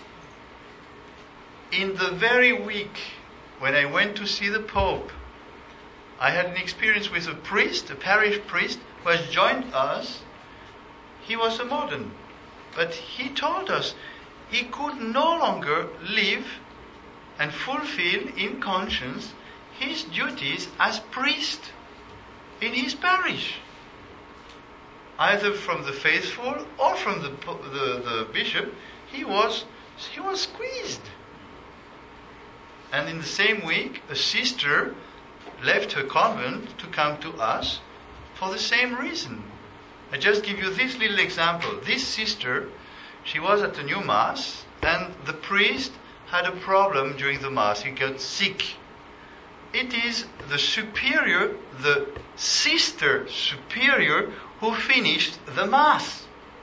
in the very week when I went to see the Pope, I had an experience with a priest, a parish priest, who has joined us. He was a modern, but he told us he could no longer live and fulfill in conscience his duties as priest in his parish, either from the faithful or from the, the, the bishop. He was he was squeezed. And in the same week, a sister left her convent to come to us for the same reason. I just give you this little example. This sister, she was at the new Mass, and the priest had a problem during the Mass. He got sick. It is the superior, the sister superior, who finished the Mass.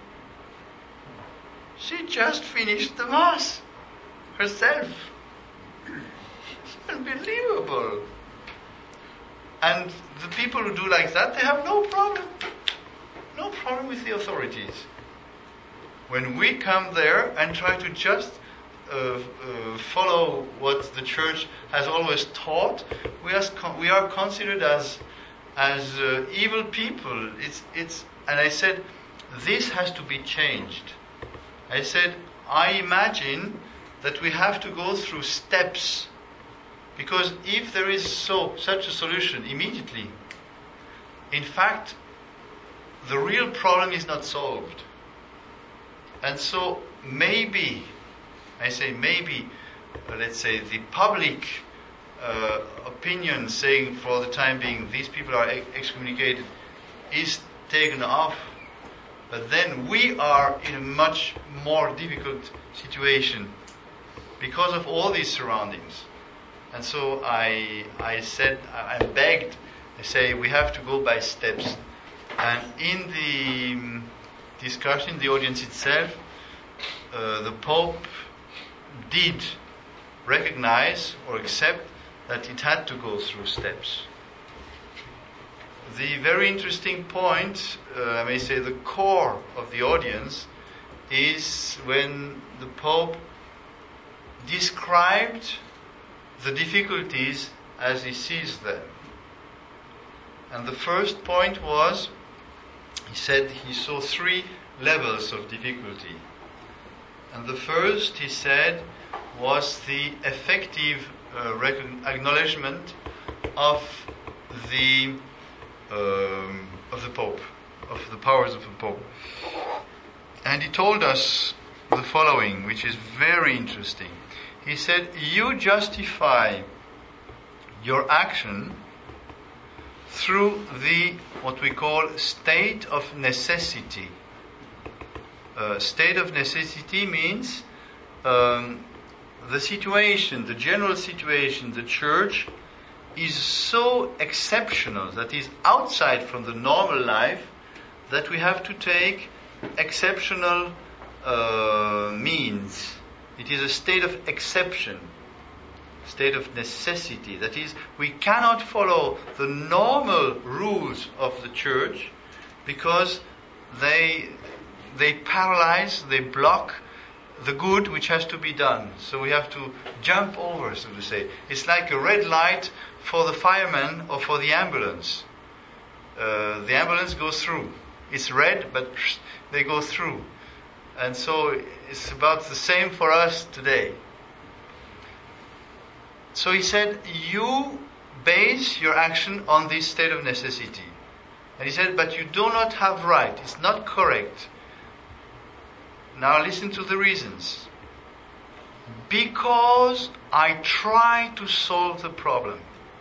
She just finished the Mass herself. It's unbelievable. And the people who do like that, they have no problem. No problem with the authorities. When we come there and try to just uh, uh, follow what the church has always taught, we are con- we are considered as as uh, evil people. It's it's and I said, this has to be changed. I said, I imagine that we have to go through steps, because if there is so such a solution immediately, in fact, the real problem is not solved. And so maybe, I say maybe, uh, let's say the public uh, opinion saying for the time being these people are ex- excommunicated is taken off, but then we are in a much more difficult situation because of all these surroundings. And so I I said, I begged, I say we have to go by steps. And in the discussion, the audience itself, uh, the Pope did recognize or accept that it had to go through steps. The very interesting point, uh, I may say the core of the audience, is when the Pope described the difficulties as he sees them. And the first point was, he said he saw three levels of difficulty. And the first, he said, was the effective uh, recon- acknowledgement of the um, of the Pope, of the powers of the Pope. And he told us the following, which is very interesting. He said, you justify your action through the, what we call, state of necessity. Uh, state of necessity means um, the situation, the general situation, the church is so exceptional, that is outside from the normal life, that we have to take exceptional uh, means. It is a state of exception, state of necessity. That is, we cannot follow the normal rules of the church because they they paralyze, they block the good which has to be done. So we have to jump over, so to say. It's like a red light for the fireman or for the ambulance. Uh, the ambulance goes through. It's red, but they go through. And so it's about the same for us today. So he said, you base your action on this state of necessity. And he said, but you do not have right. It's not correct. Now listen to the reasons. Because I try to solve the problem.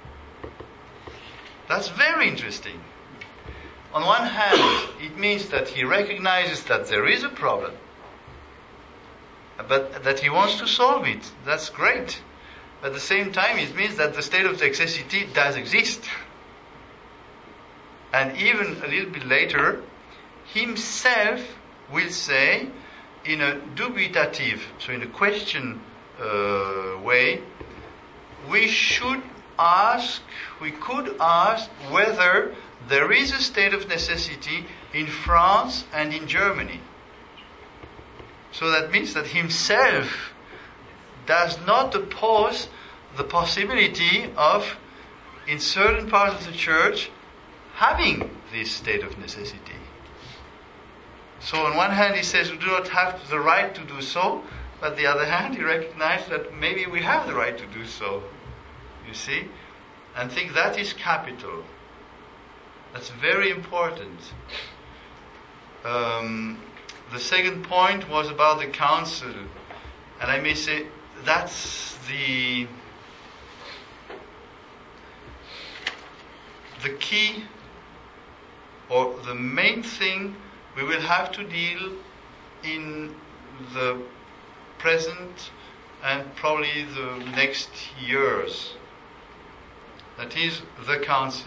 That's very interesting. On one hand, it means that he recognizes that there is a problem, but that he wants to solve it. That's great. At the same time, it means that the state of necessity does exist. And even a little bit later, himself will say, in a dubitative, so in a question uh, way, we should ask, we could ask whether there is a state of necessity in France and in Germany. So that means that himself does not oppose the possibility of in certain parts of the church having this state of necessity. So on one hand he says we do not have the right to do so, but on the other hand he recognizes that maybe we have the right to do so. You see? And I think that is capital. That's very important. Um, the second point was about the council. And I may say that's the the key or the main thing we will have to deal in the present and probably the next years. That is the council.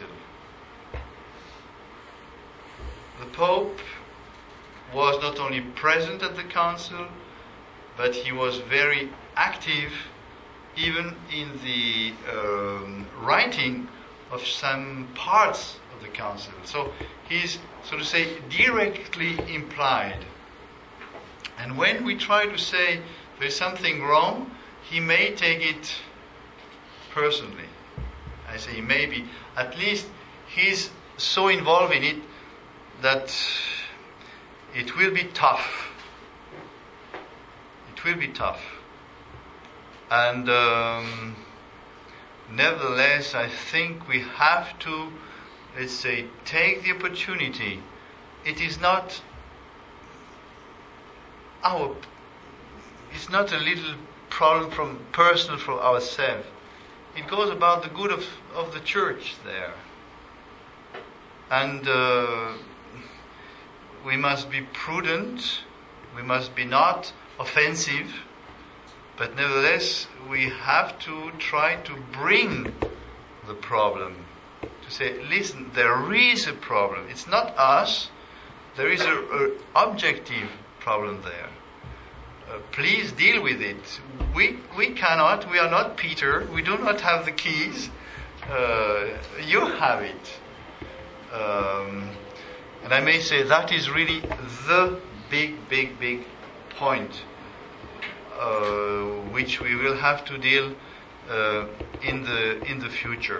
The Pope was not only present at the council, but he was very active even in the um, writing of some parts of the council. So he's, so to say, directly implied. And when we try to say there's something wrong, he may take it personally. I say maybe. At least he's so involved in it that it will be tough. It will be tough. And um, nevertheless, I think we have to, let's say, take the opportunity. It is not our, it's not a little problem from personal for ourselves. It goes about the good of, of the church there. And uh, we must be prudent, we must be not offensive, but nevertheless we have to try to bring the problem. To say, listen, there is a problem. It's not us, there is an objective problem there. Uh, please deal with it. We we cannot, we are not Peter, we do not have the keys. Uh, you have it. Um, and I may say that is really the big, big, big point uh, which we will have to deal uh, in the in the future.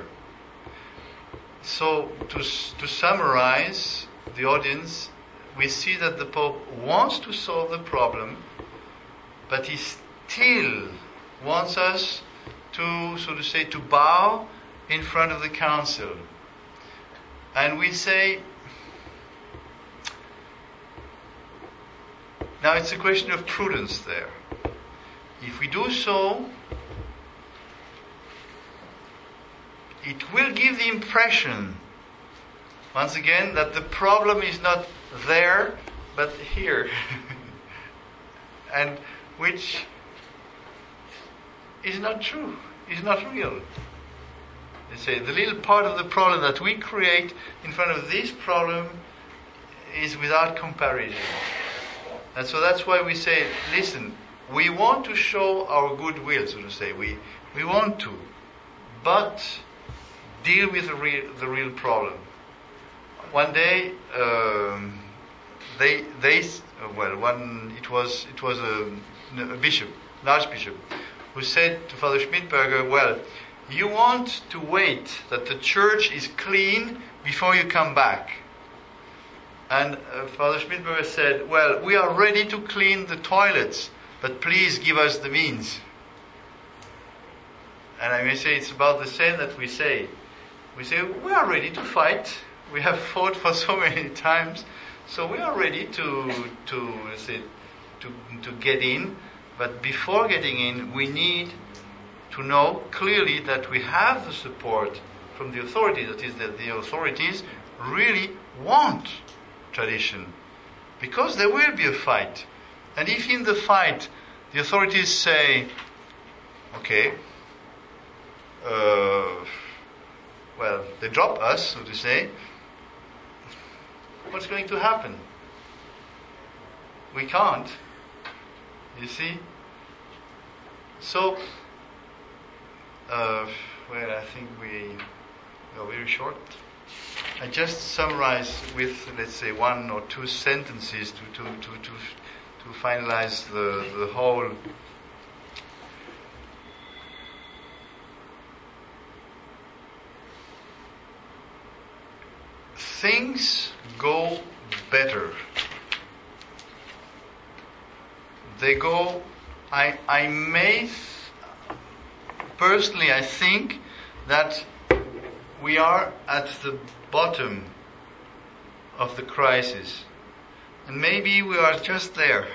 So to to summarize the audience, we see that the Pope wants to solve the problem, but he still wants us to, so to say, to bow in front of the council. And we say, now it's a question of prudence there. If we do so, it will give the impression, once again, that the problem is not there, but here. And which is not true, is not real. They say the little part of the problem that we create in front of this problem is without comparison. And so that's why we say, listen, we want to show our goodwill, so to say. We we want to, but deal with the real the real problem. One day, um, they they well, one it was it was a, a bishop, an archbishop, who said to Father Schmidberger, well, you want to wait that the church is clean before you come back. And uh, Father Schmidberger said, well, we are ready to clean the toilets, but please give us the means. And I may say it's about the same that we say. We say, we are ready to fight. We have fought for so many times. So we are ready to, to, say, to, to get in. But before getting in, we need to know clearly that we have the support from the authorities. That is, that the authorities really want tradition, because there will be a fight. And if in the fight the authorities say, okay, uh, well, they drop us, so to say, what's going to happen? We can't, you see. So, uh, well, I think we are very short. I just summarize with, let's say, one or two sentences to to to to, to finalize the the whole. things go better. They go, I, I may, personally I think that we are at the bottom of the crisis. And maybe we are just there.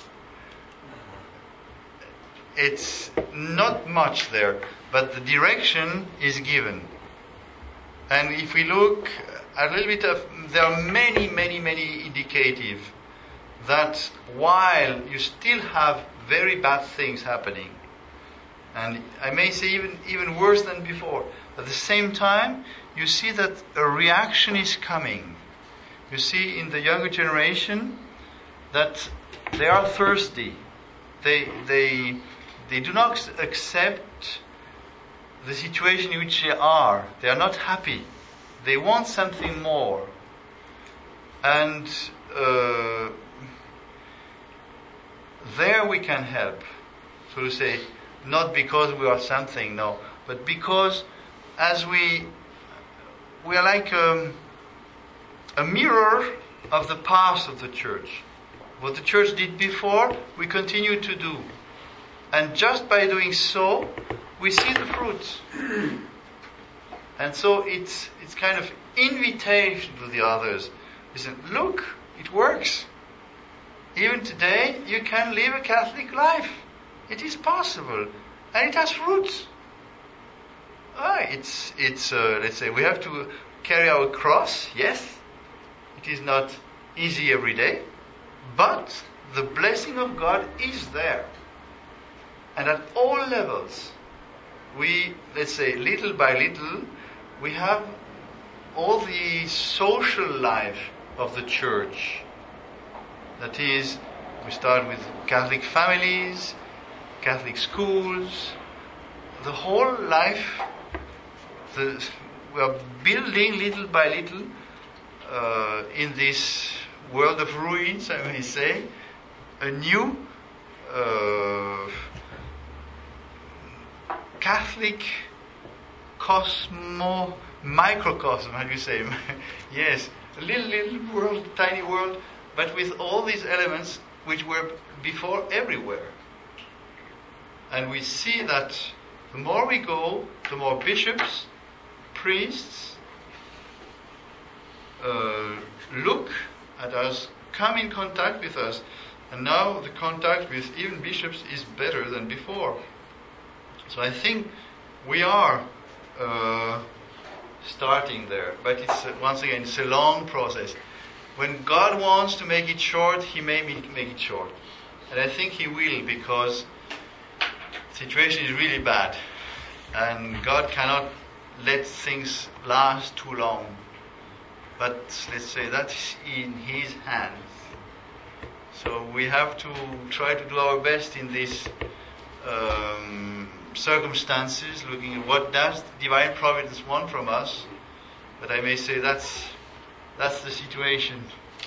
It's not much there, but the direction is given. And if we look a little bit of, there are many, many, many indicative that while you still have very bad things happening, and I may say even, even worse than before, at the same time, you see that a reaction is coming. You see in the younger generation that they are thirsty. They, they, they do not accept the situation in which they are. They are not happy. They want something more. And uh, there we can help. So to say, not because we are something, no, but because as we we are like um, a mirror of the past of the church. What the church did before, we continue to do. And just by doing so, we see the fruits. And so it's it's kind of invitation to the others. Listen, look, it works. Even today, you can live a Catholic life. It is possible. And it has fruits. Ah, it's, it's uh, let's say, we have to carry our cross, yes. It is not easy every day. But the blessing of God is there. And at all levels, we, let's say, little by little, we have all the social life of the church. That is, we start with Catholic families, Catholic schools, the whole life, the, we are building little by little uh, in this world of ruins, I may say, a new uh, Catholic cosmo, microcosm, how do you say? Yes, a little, little world, tiny world, but with all these elements which were before everywhere. And we see that the more we go, the more bishops, priests uh, look at us, come in contact with us. And now the contact with even bishops is better than before. So I think we are uh, starting there. But it's uh, once again, it's a long process. When God wants to make it short, He may make it short. And I think He will, because the situation is really bad. And God cannot let things last too long. But let's say that's in His hands. So we have to try to do our best in these um, circumstances, looking at what does divine providence want from us. But I may say that's that's the situation.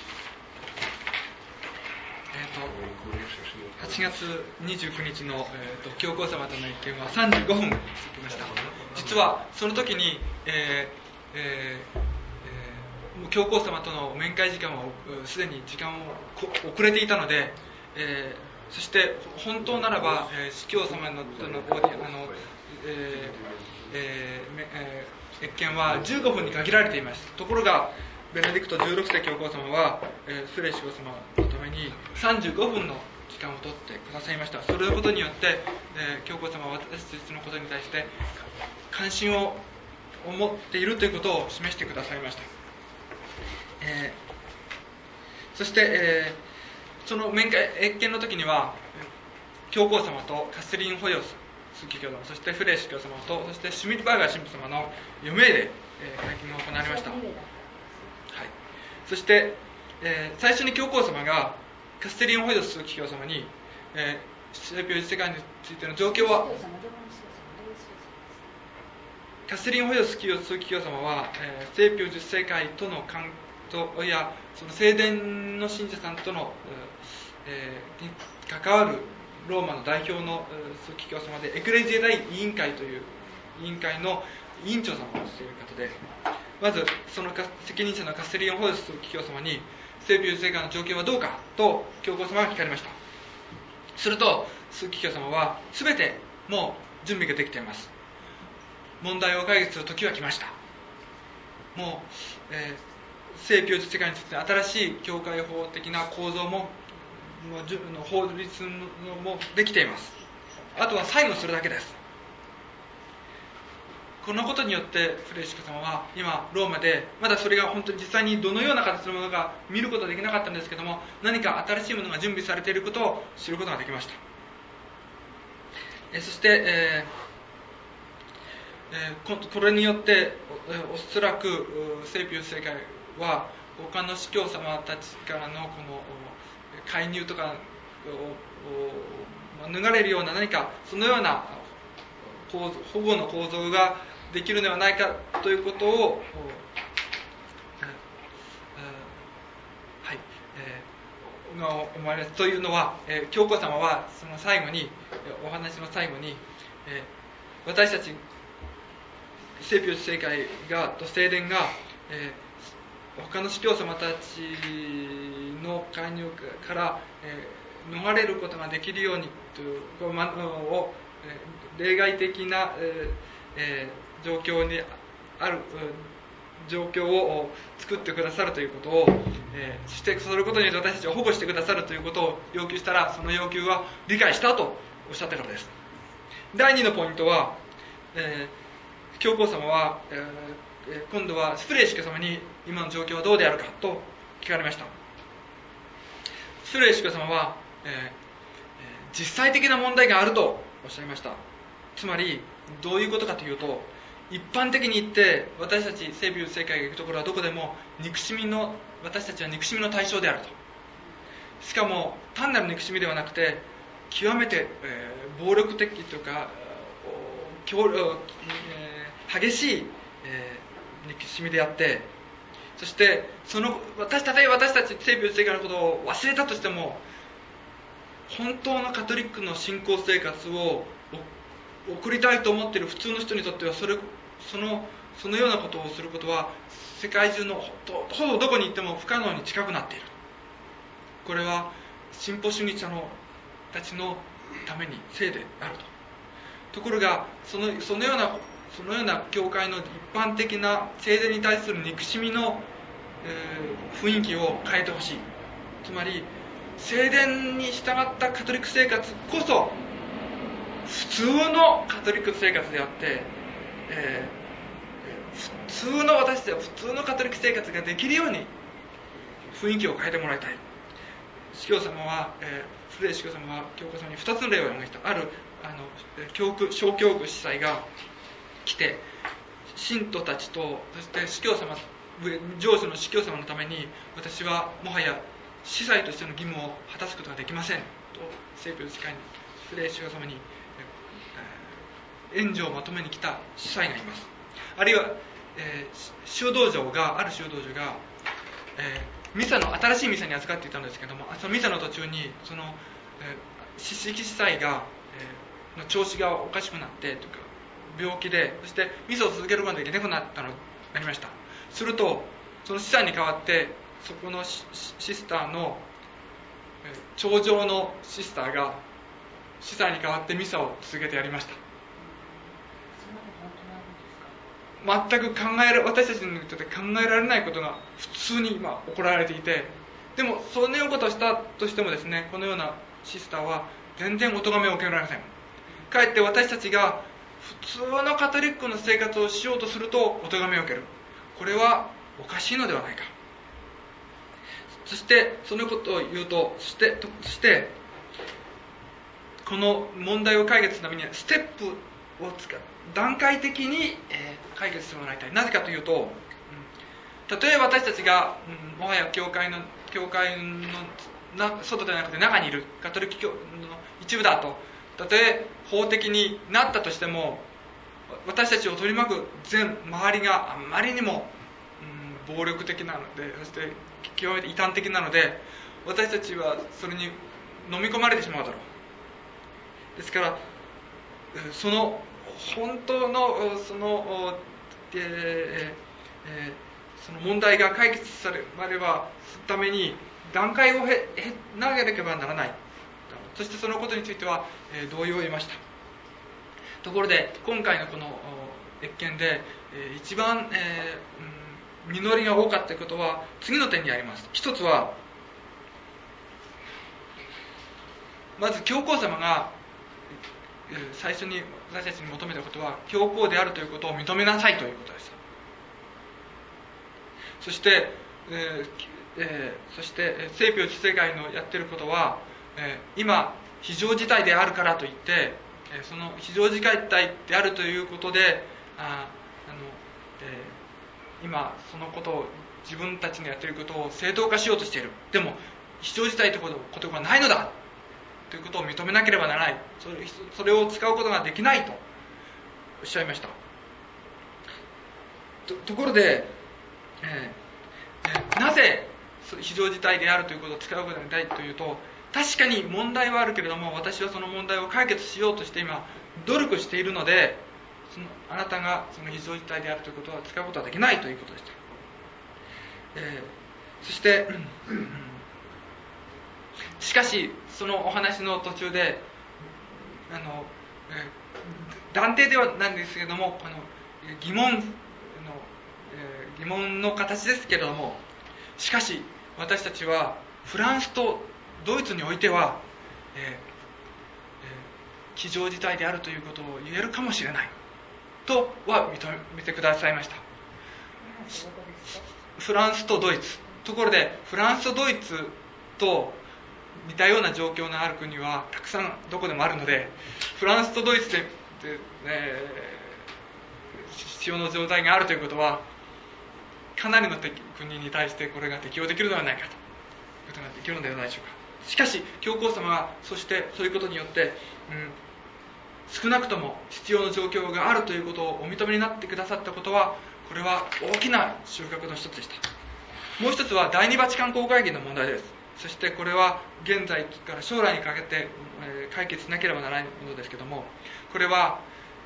はちがつにじゅうくにちの、えー、と教皇様との一見はさんじゅうごふん続きました。実はその時に、えーえーえー、教皇様との面会時間はすでに時間を遅れていたので、えー、そして本当ならば、えー、司教様のとのあの、えーえーえー、謁見はじゅうごふんに限られていました。ところがベネディクトじゅうろくせい教皇様は、えー、スレイ司教様のためにさんじゅうごふんの時間を取ってくださいました。それのことによって、えー、教皇様は私たちのことに対して関心を持っているということを示してくださいました。えー、そして、えー、その面会謁見の時には教皇様とカスリン・ホヨス枢機卿様、そしてフレイ司教様と、そしてシュミットバーガー神父様のよ名で、えー、会見が行われました。はい、そして、えー、最初に教皇様がカステリン・ホイドス枢機卿様に、えー、聖ピオじゅっ世界についての状況は、カステリン・ホイドス枢機卿様は、えー、聖ピオじゅっ世界との関係やその聖殿の信者さんとの、えー、に関わるローマの代表の枢機卿様で、エクレジア大委員会という委員会の委員長様をしている方で、 まずその責任者のカステリオン・ホルス司教様に、聖ピュース聖会の状況はどうかと教皇様が聞かれました。すると枢機卿様は、全てもう準備ができています、問題を解決する時は来ました、もう、えー、聖ピュース世界について新しい教会法的な構造も法律もできています、あとはサインをするだけです。このことによってフレッシュ様は今ローマで、まだそれが本当に実際にどのような形のものか見ることはできなかったんですけども、何か新しいものが準備されていることを知ることができました。えそして、えーえー、これによっておそらく聖ピュース聖会は他の司教様たちからのこの介入とかを逃れるような、何かそのような保護の構造ができるのではないかということを、はい、えー、思われます。というのは、えー、教皇様はその最後に、お話の最後に、えー、私たち聖ピュース聖会がと聖殿が、えー、他の司教様たちの介入から、えー、逃れることができるようにというを、えー、例外的な、えーえー状況にある状況を作ってくださるということを、えー、そしてそれことによって私たちを保護してくださるということを要求したら、その要求は理解したとおっしゃったからです。だいにのポイントは、えー、教皇様は、えー、今度はスプレー司教様に今の状況はどうであるかと聞かれました。スプレー司教様は、えー、実際的な問題があるとおっしゃいました。つまりどういうことかというと、一般的に言って私たち聖ピュース聖会が行くところはどこでも憎しみの私たちは憎しみの対象であると。しかも単なる憎しみではなくて、極めて、えー、暴力的とか強、えー、激しい、えー、憎しみであって、そしてその私たち私たち聖ピュース聖会のことを忘れたとしても、本当のカトリックの信仰生活を送りたいと思っている普通の人にとっては、それそのそのようなことをすることは世界中のほぼどこに行っても不可能に近くなっている。これは進歩主義者のたちのためにせいであると。ところがそのそのようなそのような教会の一般的な聖殿に対する憎しみの、えー、雰囲気を変えてほしい。つまり聖殿に従ったカトリック生活こそ普通のカトリック生活であって、えー、普通の私たちは普通のカトリック生活ができるように雰囲気を変えてもらいたい。司教様は、えー、フレー司教様は教皇様にふたつの例を挙げました。あるあの教区小教区司祭が来て、信徒たちとそして司教様上司の司教様のために、私はもはや司祭としての義務を果たすことができませんと聖ピュース聖会にフレー司教様に援助をまとめに来た司祭がいます。あるいは、えー、修道場がある修道場が、えー、ミサの新しいミサに預かっていたんですけども、そのミサの途中にその、えー、司祭司祭が、えー、の調子がおかしくなってというか病気で、そしてミサを続けることができなくなったのなりました。するとその司祭に代わってそこのシスターの、えー、頂上のシスターが司祭に代わってミサを続けてやりました。全く考えら私たちにとって考えられないことが普通に今行われていて、でもそのようなことをしたとしてもですね、このようなシスターは全然お咎めを受けられません。かえって私たちが普通のカトリックの生活をしようとするとお咎めを受ける。これはおかしいのではないか。そしてそのことを言うと、そしてそしてこの問題を解決するためにはステップを使う、段階的に、えー、解決してもらいたい。なぜかというと、うん、たとえ私たちが、うん、もはや教会の教会のな外ではなくて中にいるカトリック教の一部だと、たとえ法的になったとしても、私たちを取り巻く全周りがあまりにも、うん、暴力的なので、そして極めて異端的なので、私たちはそれに飲み込まれてしまうだろう。ですからその本当のその、ええー、その問題が解決されればするために段階を経なければならない。そしてそのことについては、えー、同意を得ました。ところで今回のこの謁見で、えー、一番、えー、実りが多かったことは次の点にあります。一つは、まず教皇様が最初に私たちに求めたことは、教皇であるということを認めなさいということです。そして、えーえー、そして聖教地世界のやっていることは、えー、今非常事態であるからといって、えー、その非常事態であるということで、ああの、えー、今そのことを自分たちのやっていることを正当化しようとしている。でも非常事態ということがないのだということを認めなければならない。それ、それを使うことができないとおっしゃいました。 と, ところで、えーえー、なぜ非常事態であるということを使うことができないというと、確かに問題はあるけれども、私はその問題を解決しようとして今努力しているので、そのあなたがその非常事態であるということは使うことはできないということでした。えー、そして、しかしそのお話の途中であの、えー、断定ではないんですけれども、あの疑問の、えー、疑問の形ですけれども、しかし私たちはフランスとドイツにおいては、えーえー、非常事態であるということを言えるかもしれないとは認めてくださいました。フランスとドイツ。ところでフランスとドイツと似たような状況のある国はたくさんどこでもあるので、フランスとドイツで、で、えー、使用の状態があるということは、かなりの国に対してこれが適用できるのではないかということができるのではないでしょうか。しかし教皇様がそしてそういうことによって、うん、少なくとも必要な状況があるということをお認めになってくださったことは、これは大きな収穫の一つでした。もう一つは第二バチカン公会議の問題です。そしてこれは現在から将来にかけて、えー、解決しなければならないものですけども、これは、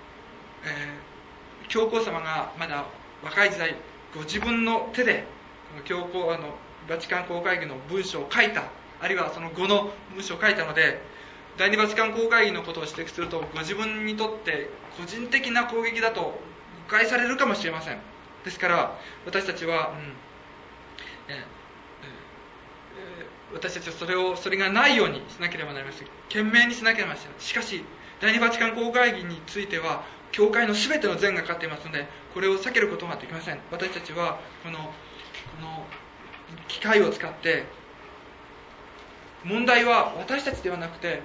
えー、教皇様がまだ若い時代ご自分の手でこの教皇あのバチカン公会議の文書を書いた、あるいはその後の文書を書いたので、第二バチカン公会議のことを指摘するとご自分にとって個人的な攻撃だと誤解されるかもしれません。ですから私たちは、うんえー私たちはそれをそれがないようにしなければなりません。懸命にしなければなりません。しかし第二バチカン公会議については教会の全ての善がかかっていますので、これを避けることができません。私たちはこのこの機会を使って、問題は私たちではなくて、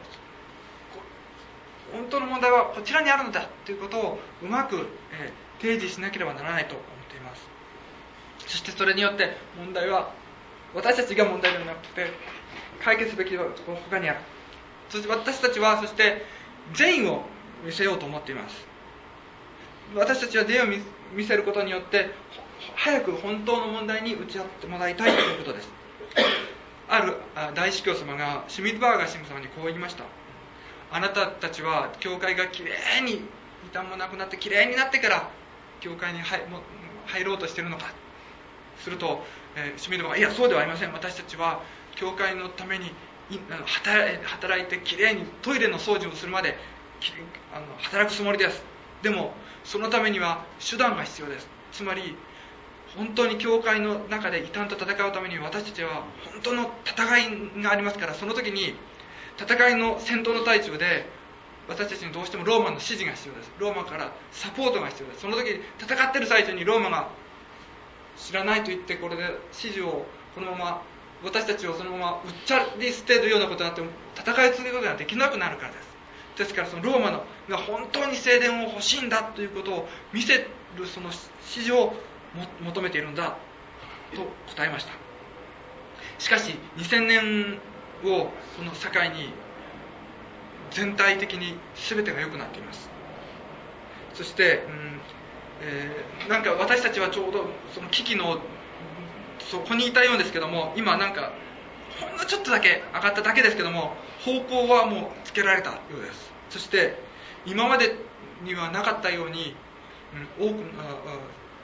本当の問題はこちらにあるのだということをうまく、えー、提示しなければならないと思っています。そしてそれによって問題は私たちが問題ではなくて、解決すべきところ他にある。そして私たちはそして善意を見せようと思っています。私たちは善意を見せることによって早く本当の問題に打ち合ってもらいたいということです。ある大司教様がシュミットバーガー神父様にこう言いました。あなたたちは教会がきれいに異端もなくなってきれいになってから教会に 入, 入ろうとしているのか。すると、えー、シュミットバーガーがいやそうではありません。私たちは教会のために働いてきれいにトイレの掃除をするまであの働くつもりです。でもそのためには手段が必要です。つまり本当に教会の中で異端と戦うために私たちは本当の戦いがありますから、その時に戦いの戦闘の最中で私たちにどうしてもローマの指示が必要です。ローマからサポートが必要です。その時戦ってる最中にローマが知らないと言ってこれで指示をこのまま私たちをそのままうっちゃり捨てるようなことになっても戦い続けることができなくなるからです。ですからそのローマのが本当に聖殿を欲しいんだということを見せるその指示を求めているんだと答えました。しかしにせんねんをこの境に全体的に全てが良くなっています。そして、うんえー、なんか私たちはちょうどその危機のそこにいたようですけども、今なんかほんのちょっとだけ上がっただけですけども、方向はもうつけられたようです。そして今までにはなかったように、うん、多く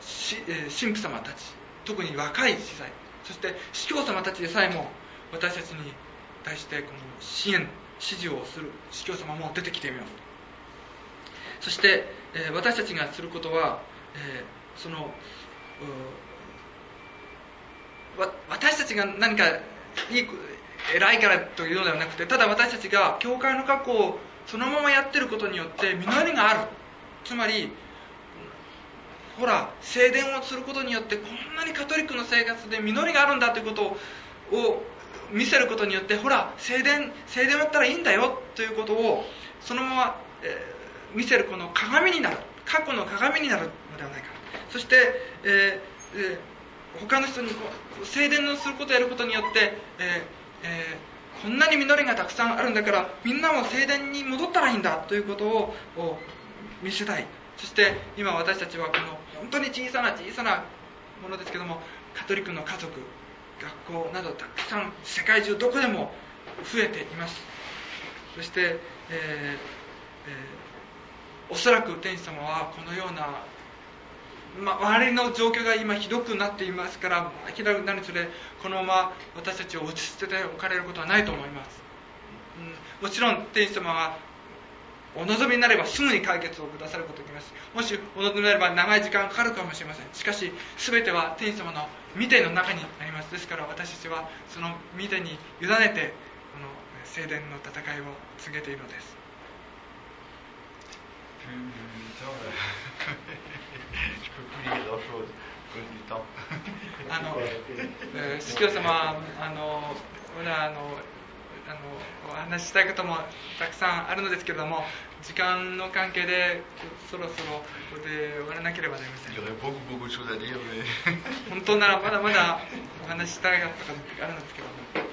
し、えー、神父様たち、特に若い司祭、そして司教様たちでさえも私たちに対してこの支援指示をする司教様も出てきています。そして、えー、私たちがすることは、えー、そのわ私たちが何かいい偉いからというのではなくて、ただ私たちが教会の格好をそのままやっていることによって実りがある。つまりほら聖殿をすることによってこんなにカトリックの生活で実りがあるんだということを見せることによって、ほら聖殿聖殿だったらいいんだよということをそのまま、えー、見せるこの鏡になる、過去の鏡になるのではないか。そして、えーえー、他の人にこう聖殿をすることをやることによって、えーえー、こんなに実りがたくさんあるんだからみんなも聖殿に戻ったらいいんだということを見せたい。そして今私たちはこの本当に小さな小さなものですけども、カトリックの家族、学校などたくさん世界中どこでも増えています。そして、えーえー、おそらく天使様はこのような、ま、周りの状況が今ひどくなっていますから、明らかになるにつれこのまま私たちを落ち捨てておかれることはないと思います、うん、もちろん天使様はお望みになればすぐに解決をくださることができます。もしお望みになれば長い時間かかるかもしれません。しかし全ては天使様の御手の中にあります。ですから私たちはその御手に委ねてこの聖殿の戦いを告げているのです。あの、えー、司教様、あの、俺はあのあのお話ししたいこともたくさんあるのですけれども、時間の関係でそろそろここで終わらなければなりません。本当ならまだまだお話ししたいことがあるんですけども。